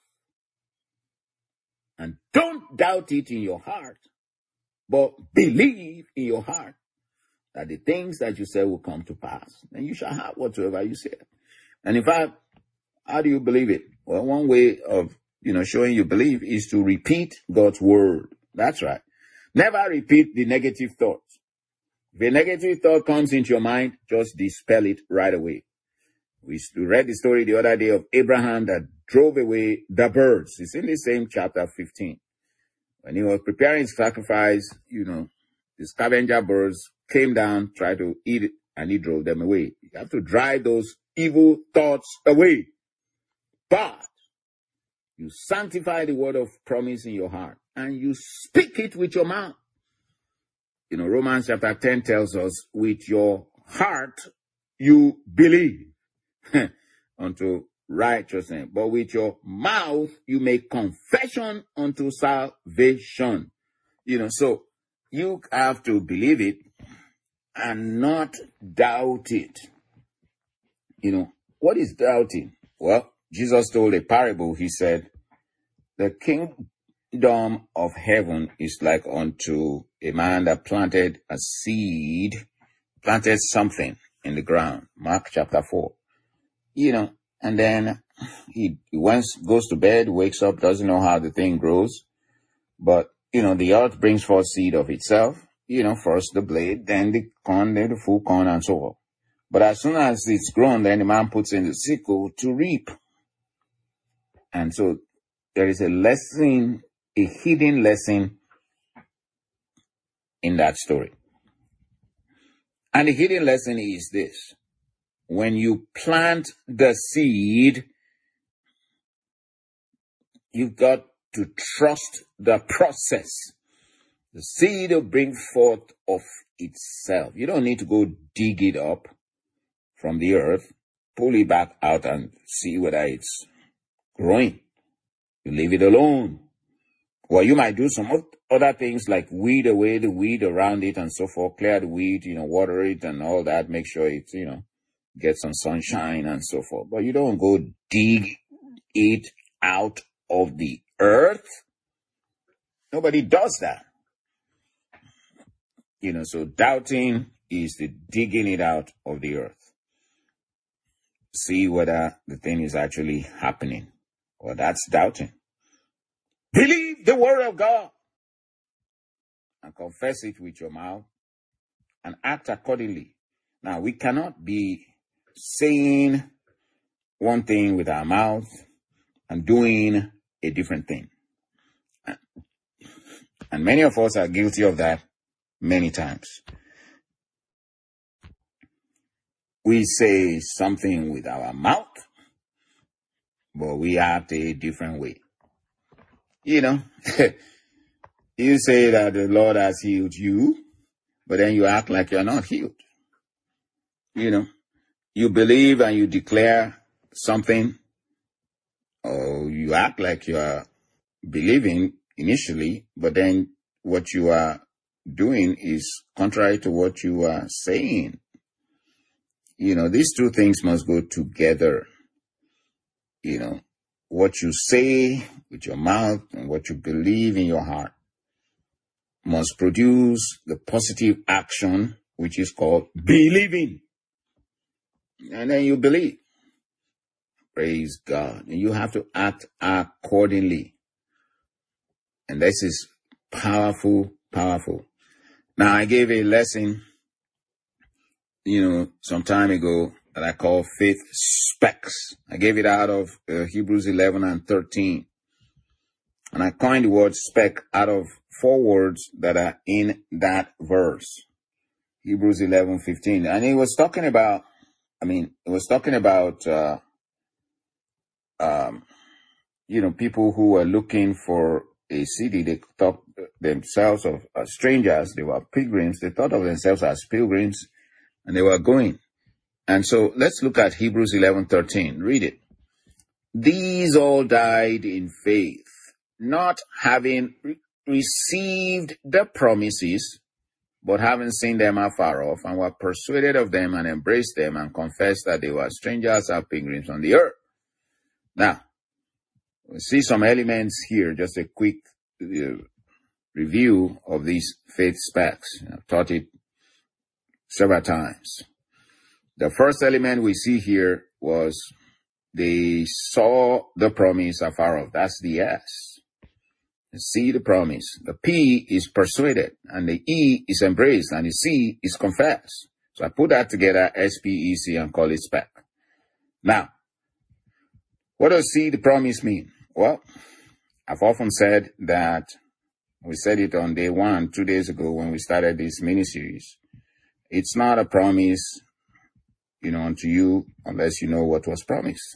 and don't doubt it in your heart, but believe in your heart that the things that you say will come to pass. And you shall have whatsoever you say. And in fact, how do you believe it? Well, one way of, you know, showing you believe is to repeat God's word. That's right. Never repeat the negative thoughts. If a negative thought comes into your mind, just dispel it right away. We read the story the other day of Abraham that drove away the birds. It's in the same chapter fifteen. When he was preparing his sacrifice, you know, the scavenger birds came down, tried to eat it, and he drove them away. You have to drive those evil thoughts away. But you sanctify the word of promise in your heart, and you speak it with your mouth. You know, Romans chapter ten tells us, with your heart you believe unto righteousness, but with your mouth you make confession unto salvation. You know, so you have to believe it and not doubt it. You know, what is doubting? Well, Jesus told a parable. He said, the kingdom of heaven is like unto a man that planted a seed, planted something in the ground. Mark chapter four. You know, and then he once goes to bed, wakes up, doesn't know how the thing grows. But, you know, the earth brings forth seed of itself. You know, first the blade, then the corn, then the full corn, and so forth. But as soon as it's grown, then the man puts in the sickle to reap. And so there is a lesson, a hidden lesson in that story. And the hidden lesson is this. When you plant the seed, you've got to trust the process. The seed will bring forth of itself. You don't need to go dig it up from the earth, pull it back out and see whether it's growing. You leave it alone. Well, you might do some other things like weed away the weed around it and so forth, clear the weed, you know, water it and all that, make sure it, you know, gets some sunshine and so forth. But you don't go dig it out of the earth. Nobody does that. You know, so doubting is the digging it out of the earth. See whether the thing is actually happening. Well, that's doubting. Believe the word of God and confess it with your mouth and act accordingly. Now, we cannot be saying one thing with our mouth and doing a different thing. And many of us are guilty of that many times. We say something with our mouth, but we act a different way. You know, you say that the Lord has healed you, but then you act like you're not healed. You know, you believe and you declare something, or you act like you are believing initially, but then what you are doing is contrary to what you are saying. You know, these two things must go together. You know, what you say with your mouth and what you believe in your heart must produce the positive action, which is called believing. And then you believe. Praise God. And you have to act accordingly. And this is powerful, powerful. Now, I gave a lesson, you know, some time ago that I call faith specs. I gave it out of uh, Hebrews eleven and thirteen. And I coined the word spec out of four words that are in that verse. Hebrews eleven fifteen. And he was talking about, I mean, it was talking about, uh, um, you know, people who were looking for a city. They thought themselves of uh, strangers. They were pilgrims. They thought of themselves as pilgrims, and they were going. And so let's look at Hebrews eleven thirteen. Read it. These all died in faith, not having re- received the promises, but having seen them afar off, and were persuaded of them and embraced them and confessed that they were strangers and pilgrims on the earth. Now, we see some elements here, just a quick uh, review of these faith specs. I've taught it several times. The first element we see here was they saw the promise afar off. That's the S. See the promise. The P is persuaded, and the E is embraced, and the C is confessed. So I put that together, S P E C, and call it spec. Now, what does see the promise mean? Well, I've often said that, we said it on day one, two days ago when we started this mini-series. It's not a promise, you know, unto you unless you know what was promised.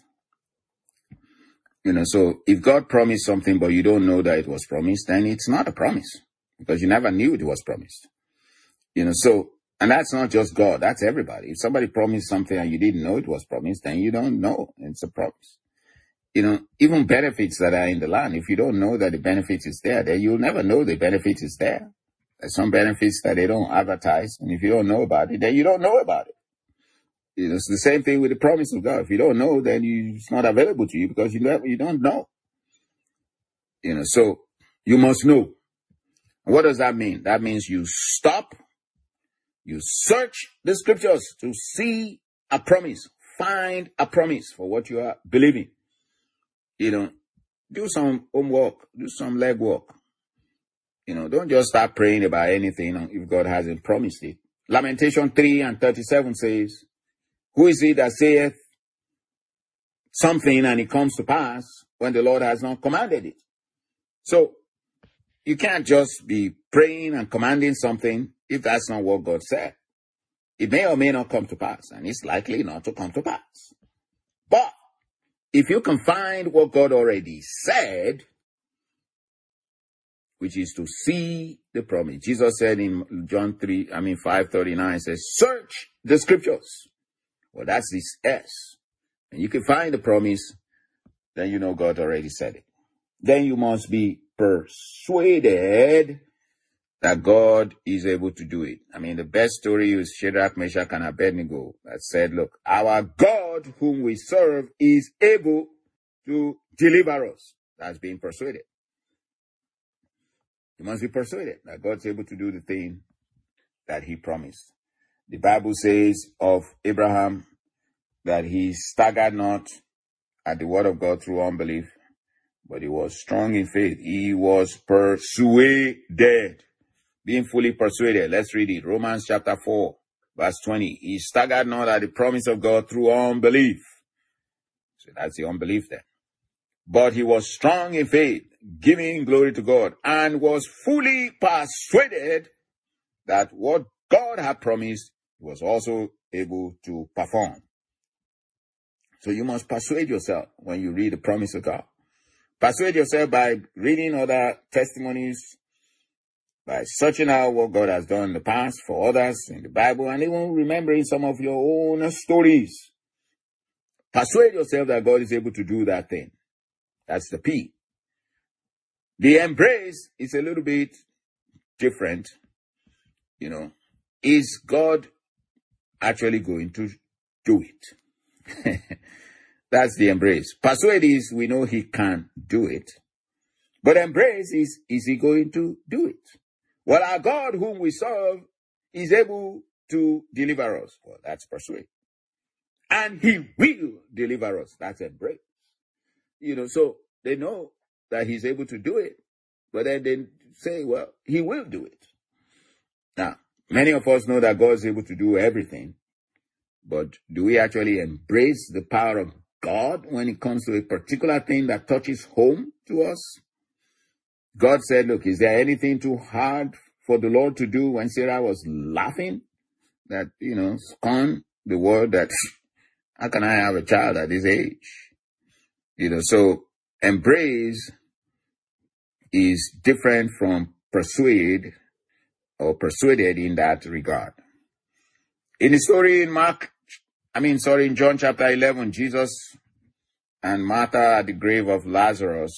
You know, so if God promised something but you don't know that it was promised, then it's not a promise because you never knew it was promised. You know, so, and that's not just God, that's everybody. If somebody promised something and you didn't know it was promised, then you don't know it's a promise. You know, even benefits that are in the land, if you don't know that the benefit is there, then you'll never know the benefit is there. There's some benefits that they don't advertise, and if you don't know about it, then you don't know about it. You know, it's the same thing with the promise of God. If you don't know, then you, it's not available to you because you never, you don't know. You know, so you must know. What does that mean? That means you stop, you search the scriptures to see a promise, find a promise for what you are believing. you know, do some homework, do some legwork. You know, don't just start praying about anything if God hasn't promised it. Lamentation three and thirty-seven says, who is it that saith something and it comes to pass when the Lord has not commanded it? So you can't just be praying and commanding something if that's not what God said. It may or may not come to pass, and it's likely not to come to pass. But if you can find what God already said, which is to see the promise. Jesus said in John three, I mean five thirty-nine, says, search the scriptures. Well, that's this S. And you can find the promise, then you know God already said it. Then you must be persuaded that God is able to do it. I mean, the best story is Shadrach, Meshach, and Abednego that said, look, our God whom we serve is able to deliver us. That's being persuaded. You must be persuaded that God's able to do the thing that he promised. The Bible says of Abraham that he staggered not at the word of God through unbelief, but he was strong in faith. He was persuaded, being fully persuaded. Let's read it. Romans chapter four, verse twenty. He staggered not at the promise of God through unbelief. So that's the unbelief there. But he was strong in faith, giving glory to God, and was fully persuaded that what God had promised, he was also able to perform. So you must persuade yourself when you read the promise of God. Persuade yourself by reading other testimonies, by searching out what God has done in the past for others in the Bible, and even remembering some of your own stories. Persuade yourself that God is able to do that thing. That's the P. The embrace is a little bit different. You know, is God actually going to do it? That's the embrace. Persuade is, we know he can do it. But embrace is, is he going to do it? Well, our God whom we serve is able to deliver us. Well, that's persuade. And he will deliver us. That's embrace. You know, so they know that he's able to do it, but then they say, well, he will do it. Now, many of us know that God is able to do everything, but do we actually embrace the power of God when it comes to a particular thing that touches home to us? God said, look, is there anything too hard for the Lord to do? When Sarah was laughing, that, you know, scorned the word that, how can I have a child at this age? You know, so embrace is different from persuade or persuaded in that regard. In the story in Mark, I mean, sorry, in John chapter eleven, Jesus and Martha at the grave of Lazarus,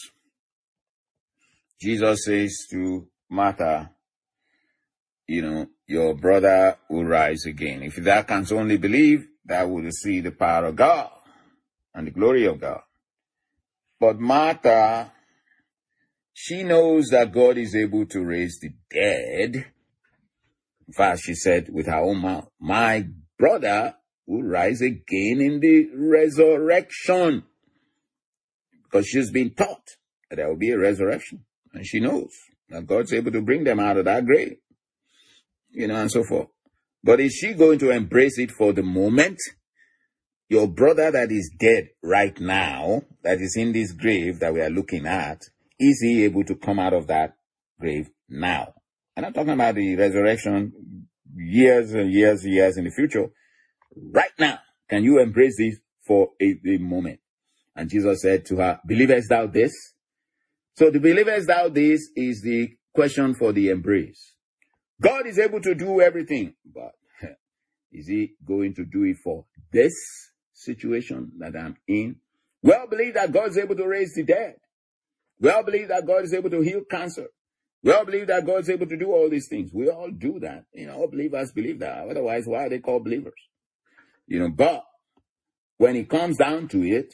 Jesus says to Martha, you know, your brother will rise again. If thou canst only believe, thou will see the power of God and the glory of God. But Martha, she knows that God is able to raise the dead. In fact, she said with her own mouth, my brother will rise again in the resurrection. Because she's been taught that there will be a resurrection. And she knows that God's able to bring them out of that grave. You know, and so forth. But is she going to embrace it for the moment? Your brother that is dead right now, that is in this grave that we are looking at, is he able to come out of that grave now? I'm not talking about the resurrection years and years and years in the future. Right now, can you embrace this for a, a moment? And Jesus said to her, believest thou this? So the believest thou this is the question for the embrace. God is able to do everything, but is he going to do it for this situation that I'm in? We all believe that God is able to raise the dead. We all believe that God is able to heal cancer. We all believe that God is able to do all these things. We all do that. You know, all believers believe that. Otherwise, why are they called believers? You know, but when it comes down to it,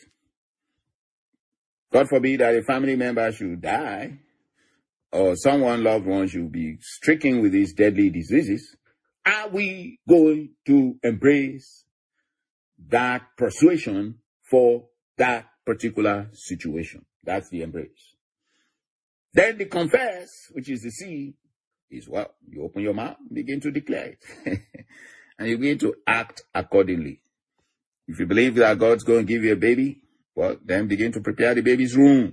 God forbid that a family member should die or someone loved one should be stricken with these deadly diseases. Are we going to embrace that persuasion for that particular situation. That's the embrace. Then the confess, which is the C, is well, you open your mouth, begin to declare it. And you begin to act accordingly. If you believe that God's going to give you a baby, well, then begin to prepare the baby's room.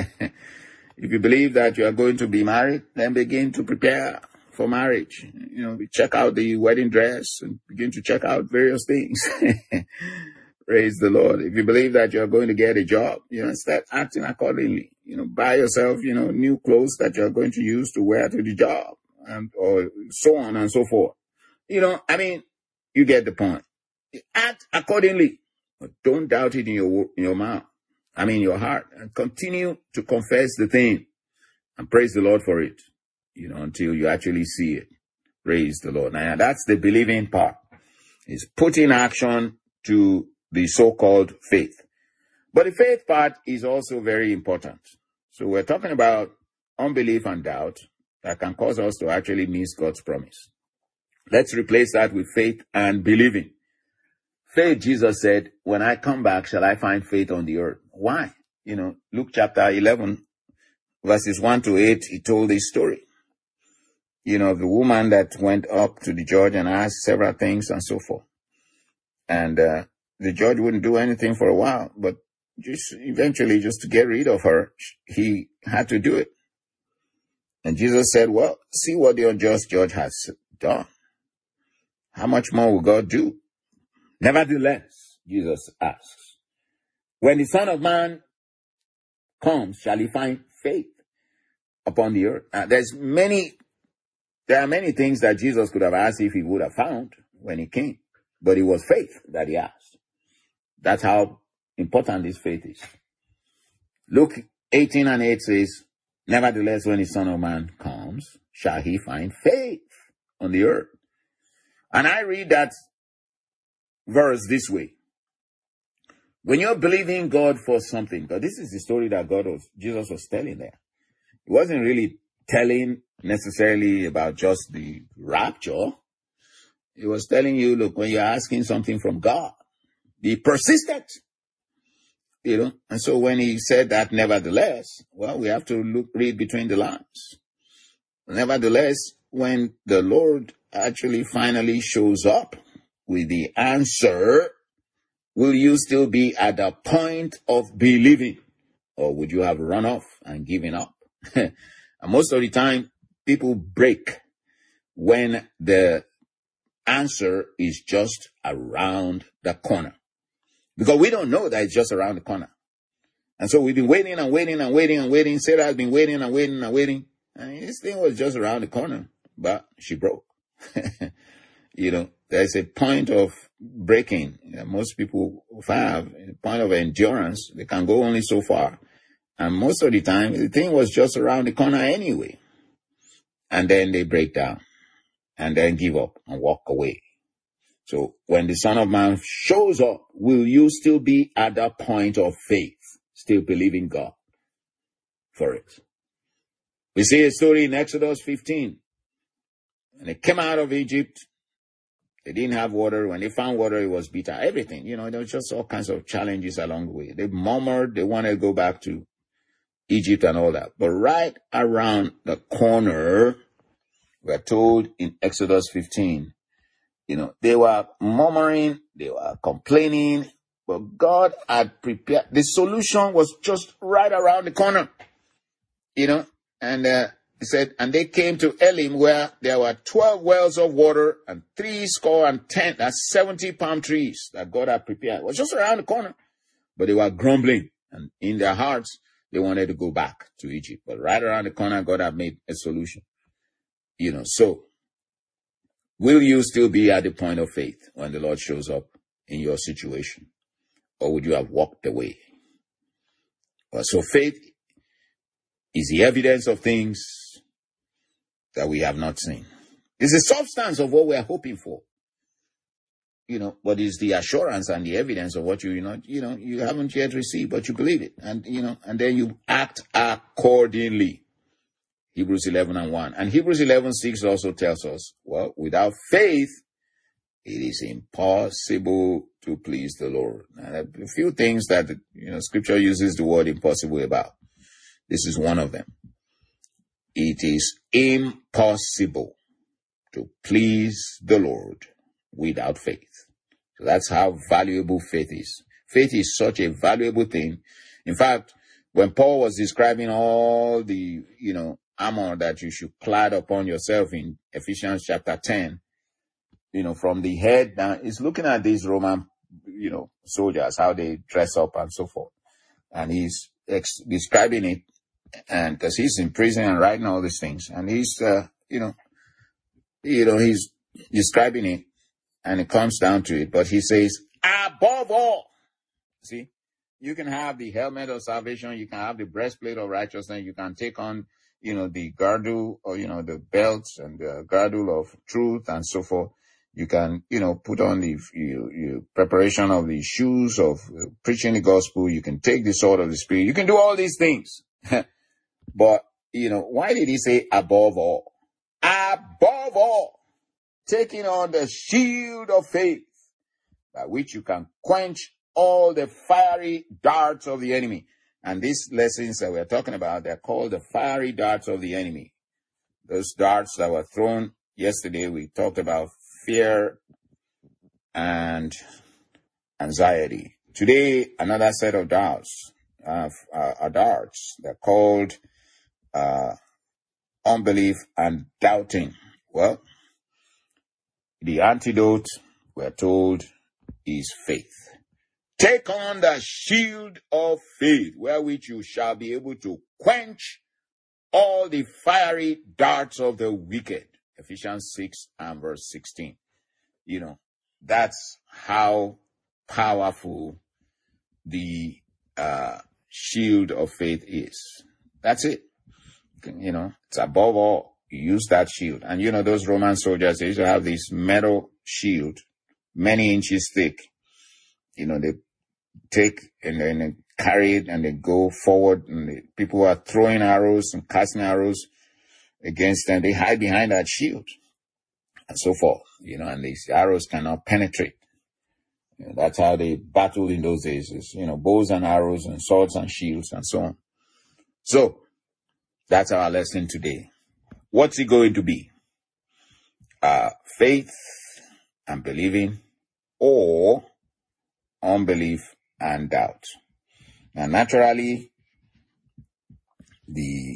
If you believe that you are going to be married, then begin to prepare for marriage. You know, check out the wedding dress and begin to check out various things. Praise the Lord. If you believe that you're going to get a job, you know, start acting accordingly. You know, buy yourself, you know, new clothes that you're going to use to wear to the job, and or so on and so forth. You know, I mean, you get the point. Act accordingly, but don't doubt it in your in your mouth. I mean, your heart, and continue to confess the thing, and praise the Lord for it. You know, until you actually see it. Praise the Lord. Now, that's the believing part. It's putting action to the so-called faith. But the faith part is also very important. So we're talking about unbelief and doubt that can cause us to actually miss God's promise. Let's replace that with faith and believing. Faith, Jesus said, when I come back, shall I find faith on the earth? Why? You know, Luke chapter eleven, verses one to eight, he told this story. You know, the woman that went up to the judge and asked several things and so forth. And uh, the judge wouldn't do anything for a while, but just eventually, just to get rid of her, he had to do it. And Jesus said, well, see what the unjust judge has done. How much more will God do? Nevertheless, Jesus asks, when the Son of Man comes, shall he find faith upon the earth? Uh, there's many, there are many things that Jesus could have asked if he would have found when he came, but it was faith that he asked. That's how important this faith is. Luke eighteen and eight says, nevertheless, when the Son of Man comes, shall he find faith on the earth? And I read that verse this way. When you're believing God for something, because this is the story that God was, Jesus was telling there. He wasn't really telling necessarily about just the rapture. He was telling you, look, when you're asking something from God, be persistent. You know, and so when he said that nevertheless, well, we have to look, read between the lines. Nevertheless, when the Lord actually finally shows up with the answer, will you still be at the point of believing? Or would you have run off and given up? And most of the time, people break when the answer is just around the corner. Because we don't know that it's just around the corner. And so we've been waiting and waiting and waiting and waiting. Sarah has been waiting and waiting and waiting. And this thing was just around the corner, but she broke. You know, there's a point of breaking. You know, most people have a point of endurance. They can go only so far. And most of the time, the thing was just around the corner anyway. And then they break down and then give up and walk away. So when the Son of Man shows up, will you still be at that point of faith, still believing God for it? We see a story in Exodus fifteen. When they came out of Egypt, they didn't have water. When they found water, it was bitter. Everything, you know, there was just all kinds of challenges along the way. They murmured, they wanted to go back to Egypt and all that. But right around the corner, we're told in Exodus fifteen, you know, they were murmuring, they were complaining, but God had prepared. The solution was just right around the corner, you know, and uh, he said, and they came to Elim where there were twelve wells of water and three score and ten, that's seventy palm trees that God had prepared. It was just around the corner, but they were grumbling, and in their hearts, they wanted to go back to Egypt. But right around the corner, God had made a solution, you know, so will you still be at the point of faith when the Lord shows up in your situation? Or would you have walked away? Well, so faith is the evidence of things that we have not seen. It's the substance of what we are hoping for. You know, but it's the assurance and the evidence of what you, you know, you know, you haven't yet received, but you believe it. And, you know, and then you act accordingly. Hebrews eleven and one. And Hebrews eleven six also tells us, well, without faith, It is impossible to please the Lord. And a few things that, you know, scripture uses the word impossible about. This is one of them. It is impossible to please the Lord without faith. So that's how valuable faith is. Faith is such a valuable thing. In fact, when Paul was describing all the, you know, armor that you should clad upon yourself in Ephesians chapter ten, you know, from the head down, he's looking at these Roman, you know, soldiers, how they dress up and so forth. And he's ex- describing it, and because he's in prison and writing all these things, and he's, uh, you know, you know, he's describing it, and it comes down to it. But he says, above all, see, you can have the helmet of salvation, you can have the breastplate of righteousness, you can take on, you know, the girdle, or, you know, the belts and the girdle of truth and so forth. You can, you know, put on the you, you preparation of the shoes of uh, preaching the gospel. You can take the sword of the Spirit. You can do all these things. But, you know, why did he say above all? Above all, taking on the shield of faith, by which you can quench all the fiery darts of the enemy. And these lessons that we're talking about, they're called the fiery darts of the enemy. Those darts that were thrown yesterday, we talked about fear and anxiety. Today, another set of darts, uh, uh, darts. They're called uh, unbelief and doubting. Well, the antidote, we're told, is faith. Take on the shield of faith, wherewith you shall be able to quench all the fiery darts of the wicked. Ephesians six and verse sixteen. You know, that's how powerful the uh, shield of faith is. That's it. You know, it's above all. You use that shield. And, you know, those Roman soldiers, they used to have this metal shield, many inches thick. You know, they take and then they carry it and they go forward. And the people are throwing arrows and casting arrows against them. They hide behind that shield and so forth, you know, and these arrows cannot penetrate. You know, that's how they battled in those days, is, you know, bows and arrows and swords and shields and so on. So that's our lesson today. What's it going to be? Uh, faith and believing, or unbelief and doubt. Now, naturally, the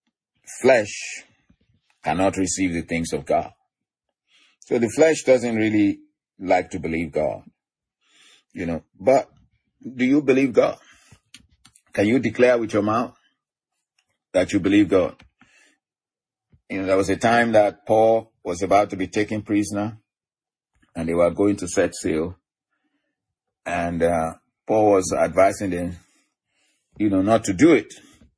flesh cannot receive the things of God. So the flesh doesn't really like to believe God, you know. But do you believe God? Can you declare with your mouth that you believe God? You know, there was a time that Paul was about to be taken prisoner, and they were going to set sail. And uh, Paul was advising them, you know, not to do it,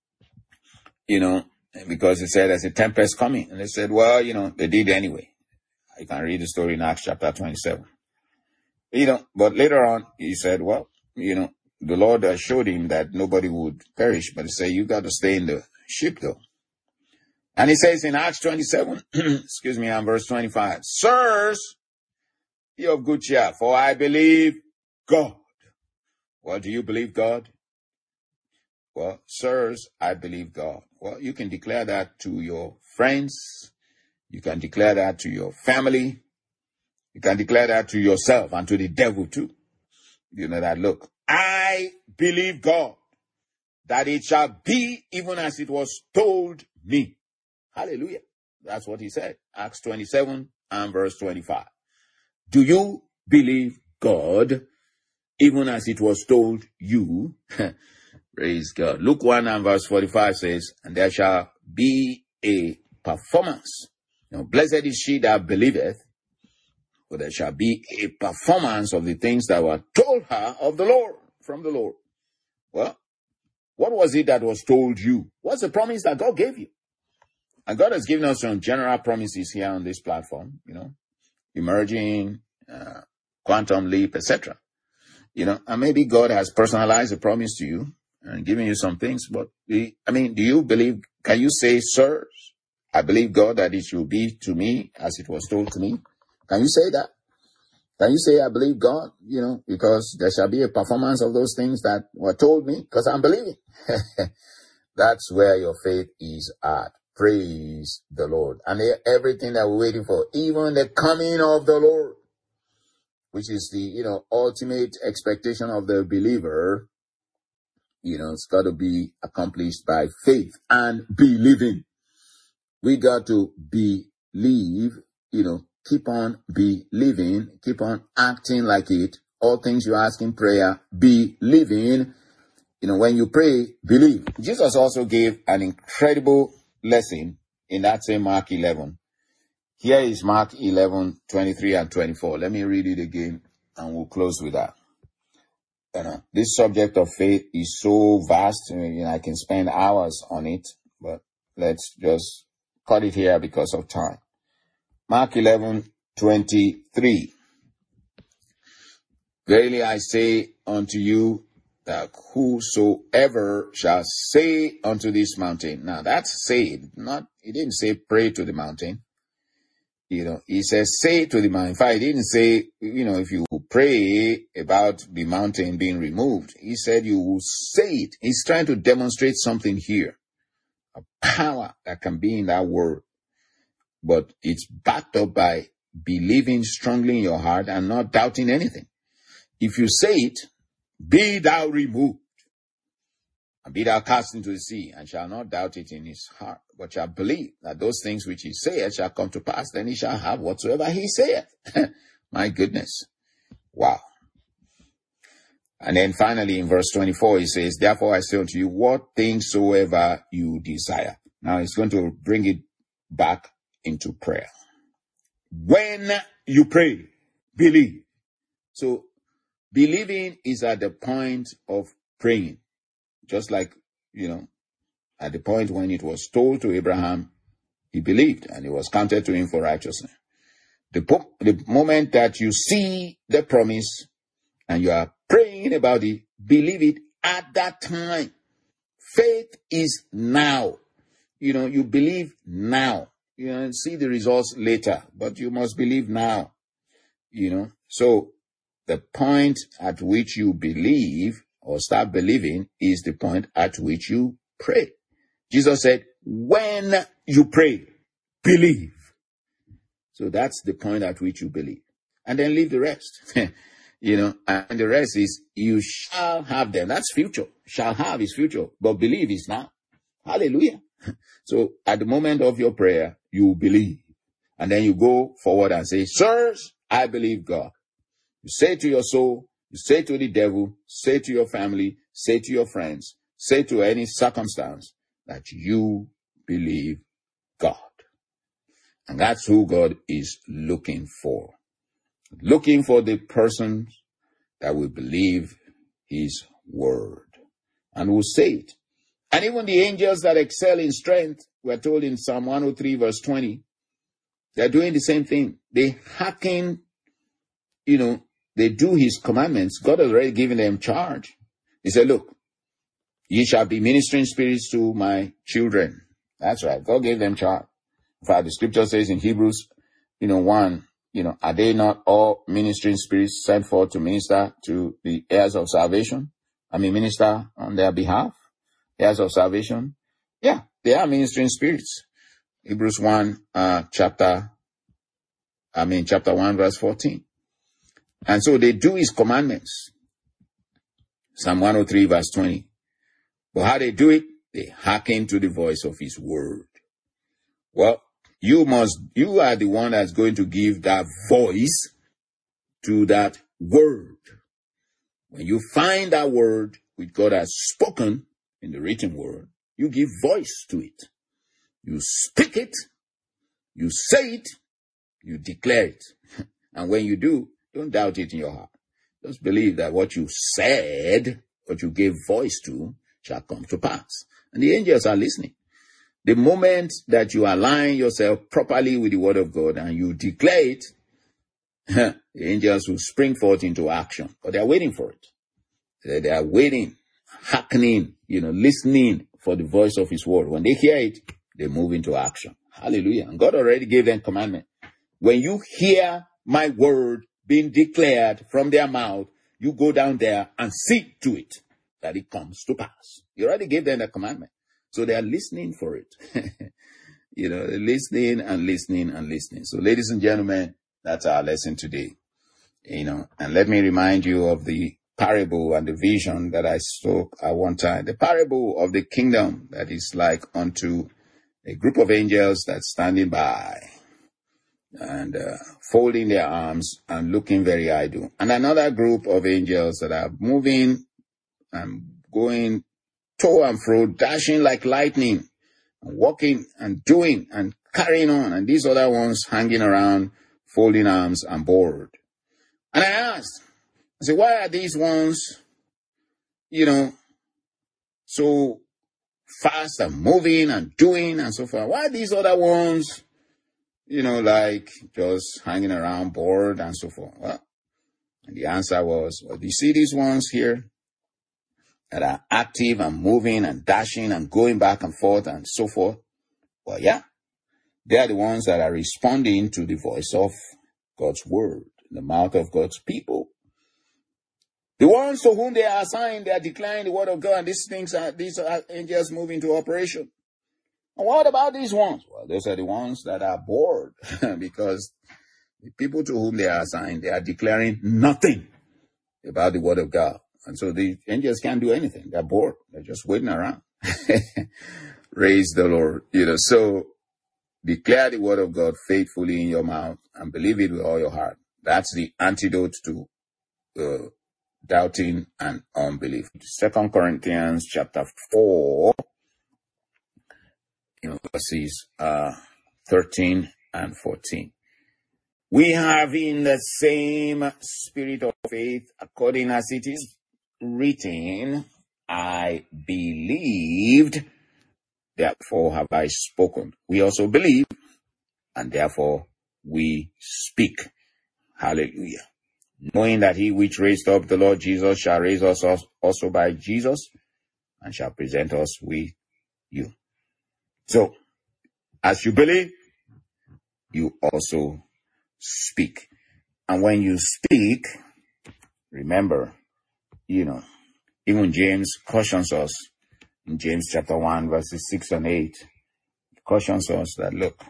you know, because he said there's a tempest coming. And they said, well, you know, they did anyway. You can read the story in Acts chapter twenty-seven. You know, but later on, he said, well, you know, the Lord uh, showed him that nobody would perish, but he said, you got to stay in the ship, though. And he says in Acts twenty-seven, excuse me, and verse twenty-five, sirs, be of good cheer, for I believe God. Well, do you believe God? Well, sirs, I believe God. Well, you can declare that to your friends. You can declare that to your family. You can declare that to yourself and to the devil too. You know that, look, I believe God, that it shall be even as it was told me. Hallelujah. That's what he said. Acts twenty-seven and verse twenty-five. Do you believe God even as it was told you? Praise God. Luke one and verse forty-five says, and there shall be a performance. Now, blessed is she that believeth, for there shall be a performance of the things that were told her of the Lord, from the Lord. Well, what was it that was told you? What's the promise that God gave you? And God has given us some general promises here on this platform, you know, emerging, uh, quantum leap, et cetera. You know, and maybe God has personalized a promise to you and given you some things, but I mean, do you believe, can you say, sirs, I believe God that it will be to me as it was told to me? Can you say that? Can you say, I believe God? You know, because there shall be a performance of those things that were told me, because I'm believing. That's where your faith is at. Praise the Lord. And everything that we're waiting for, even the coming of the Lord, which is the, you know, ultimate expectation of the believer, you know, it's got to be accomplished by faith and believing. We got to believe, you know, keep on believing, keep on acting like it. All things you ask in prayer, believing. You know, when you pray, believe. Jesus also gave an incredible lesson in that same Mark eleven. Here is Mark eleven, twenty-three and twenty-four. Let me read it again and we'll close with that. You know, this subject of faith is so vast, you know, I can spend hours on it, but let's just cut it here because of time. Mark eleven, twenty-three. Verily I say unto you, that whosoever shall say unto this mountain. Now that's say, not, he didn't say pray to the mountain. You know, he says say to the mountain. In fact, he didn't say, you know, if you pray about the mountain being removed. He said you will say it. He's trying to demonstrate something here. A power that can be in that word. But it's backed up by believing strongly in your heart and not doubting anything. If you say it, be thou removed, and be thou cast into the sea, and shall not doubt it in his heart, but shall believe that those things which he saith shall come to pass, then he shall have whatsoever he saith. My goodness. Wow. And then finally in verse twenty-four, he says, therefore I say unto you, what things soever you desire. Now he's going to bring it back into prayer. When you pray, believe. So believing is at the point of praying. Just like, you know, at the point when it was told to Abraham, he believed and it was counted to him for righteousness. The, po- the moment that you see the promise and you are praying about it, believe it at that time. Faith is now. You know, you believe now. You know, see the results later, but you must believe now. You know, so the point at which you believe or start believing is the point at which you pray. Jesus said, when you pray, believe. So that's the point at which you believe. And then leave the rest. You know, and the rest is you shall have them. That's future. Shall have is future, but believe is now. Hallelujah. So at the moment of your prayer, you believe. And then you go forward and say, sirs, I believe God. You say to your soul, you say to the devil, say to your family, say to your friends, say to any circumstance that you believe God. And that's who God is looking for. Looking for the person that will believe his word and will say it. And even the angels that excel in strength, we're told in Psalm one oh three verse twenty, they're doing the same thing. They hearken, you know, they do his commandments. God has already given them charge. He said, look, ye shall be ministering spirits to my children. That's right. God gave them charge. In fact, the scripture says in Hebrews, you know, one, you know, are they not all ministering spirits sent forth to minister to the heirs of salvation? I mean, minister on their behalf, heirs of salvation. Yeah, they are ministering spirits. Hebrews one, uh, chapter, I mean, chapter one, verse fourteen. And so they do his commandments. Psalm one oh three, verse twenty. But how they do it? They hearken to the voice of his word. Well, you must, you are the one that's going to give that voice to that word. When you find that word which God has spoken in the written word, you give voice to it. You speak it, you say it, you declare it. And when you do, don't doubt it in your heart. Just believe that what you said, what you gave voice to, shall come to pass. And the angels are listening. The moment that you align yourself properly with the word of God and you declare it, the angels will spring forth into action. But they are waiting for it. They are waiting, hearkening, you know, listening for the voice of his word. When they hear it, they move into action. Hallelujah. And God already gave them commandment. When you hear my word, being declared from their mouth, you go down there and see to it that it comes to pass. You already gave them the commandment. So they are listening for it. You know, listening and listening and listening. So ladies and gentlemen, that's our lesson today. You know, and let me remind you of the parable and the vision that I spoke at one time. The parable of the kingdom that is like unto a group of angels that's standing by and uh, folding their arms and looking very idle. And another group of angels that are moving and going to and fro, dashing like lightning, and walking and doing and carrying on. And these other ones hanging around, folding arms and bored. And I asked, I said, why are these ones, you know, so fast and moving and doing and so forth? Why are these other ones, you know, like just hanging around, bored and so forth? Well, and the answer was, well, do you see these ones here that are active and moving and dashing and going back and forth and so forth? Well, yeah, they are the ones that are responding to the voice of God's word, in the mouth of God's people. The ones to whom they are assigned, they are declaring the word of God. And these things are, these are angels moving to operation. And what about these ones? Well, those are the ones that are bored because the people to whom they are assigned, they are declaring nothing about the word of God. And so the angels can't do anything. They're bored. They're just waiting around. Praise the Lord. You know, so declare the word of God faithfully in your mouth and believe it with all your heart. That's the antidote to uh, doubting and unbelief. Second Corinthians chapter four, you know, verses uh, thirteen and fourteen. We have in the same spirit of faith, according as it is written, I believed, therefore have I spoken. We also believe, and therefore we speak. Hallelujah. Knowing that he which raised up the Lord Jesus shall raise us also by Jesus and shall present us with you. So, as you believe, you also speak. And when you speak, remember, you know, even James cautions us in James chapter one, verses six and eight, cautions us that, look,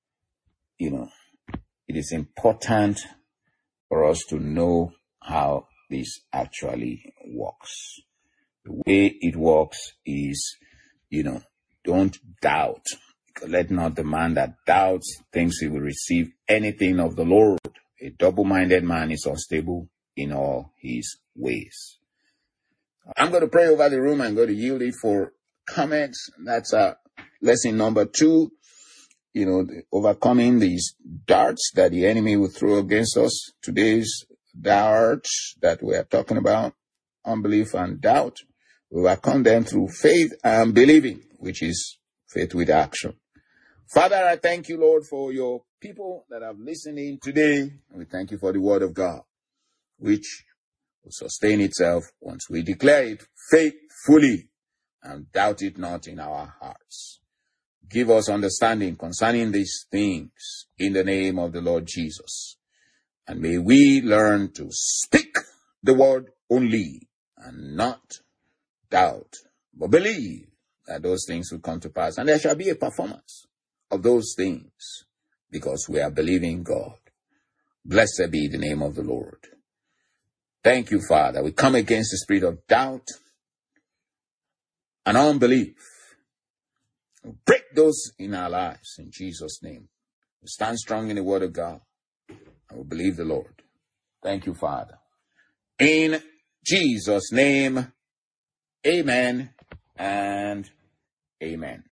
you know, it is important for us to know how this actually works. The way it works is, you know, don't doubt. Let not the man that doubts thinks he will receive anything of the Lord. A double-minded man is unstable in all his ways. I'm going to pray over the room. I'm going to yield it for comments. That's uh, lesson number two. You know, the, overcoming these darts that the enemy will throw against us. Today's darts that we are talking about, unbelief and doubt, we overcome them through faith and believing, which is faith with action. Father, I thank you, Lord, for your people that have listened in today. And we thank you for the word of God, which will sustain itself once we declare it faithfully and doubt it not in our hearts. Give us understanding concerning these things in the name of the Lord Jesus. And may we learn to speak the word only and not doubt, but believe that those things will come to pass. And there shall be a performance of those things because we are believing God. Blessed be the name of the Lord. Thank you, Father. We come against the spirit of doubt and unbelief. Break those in our lives in Jesus' name. We stand strong in the word of God and we believe the Lord. Thank you, Father. In Jesus' name, amen and amen.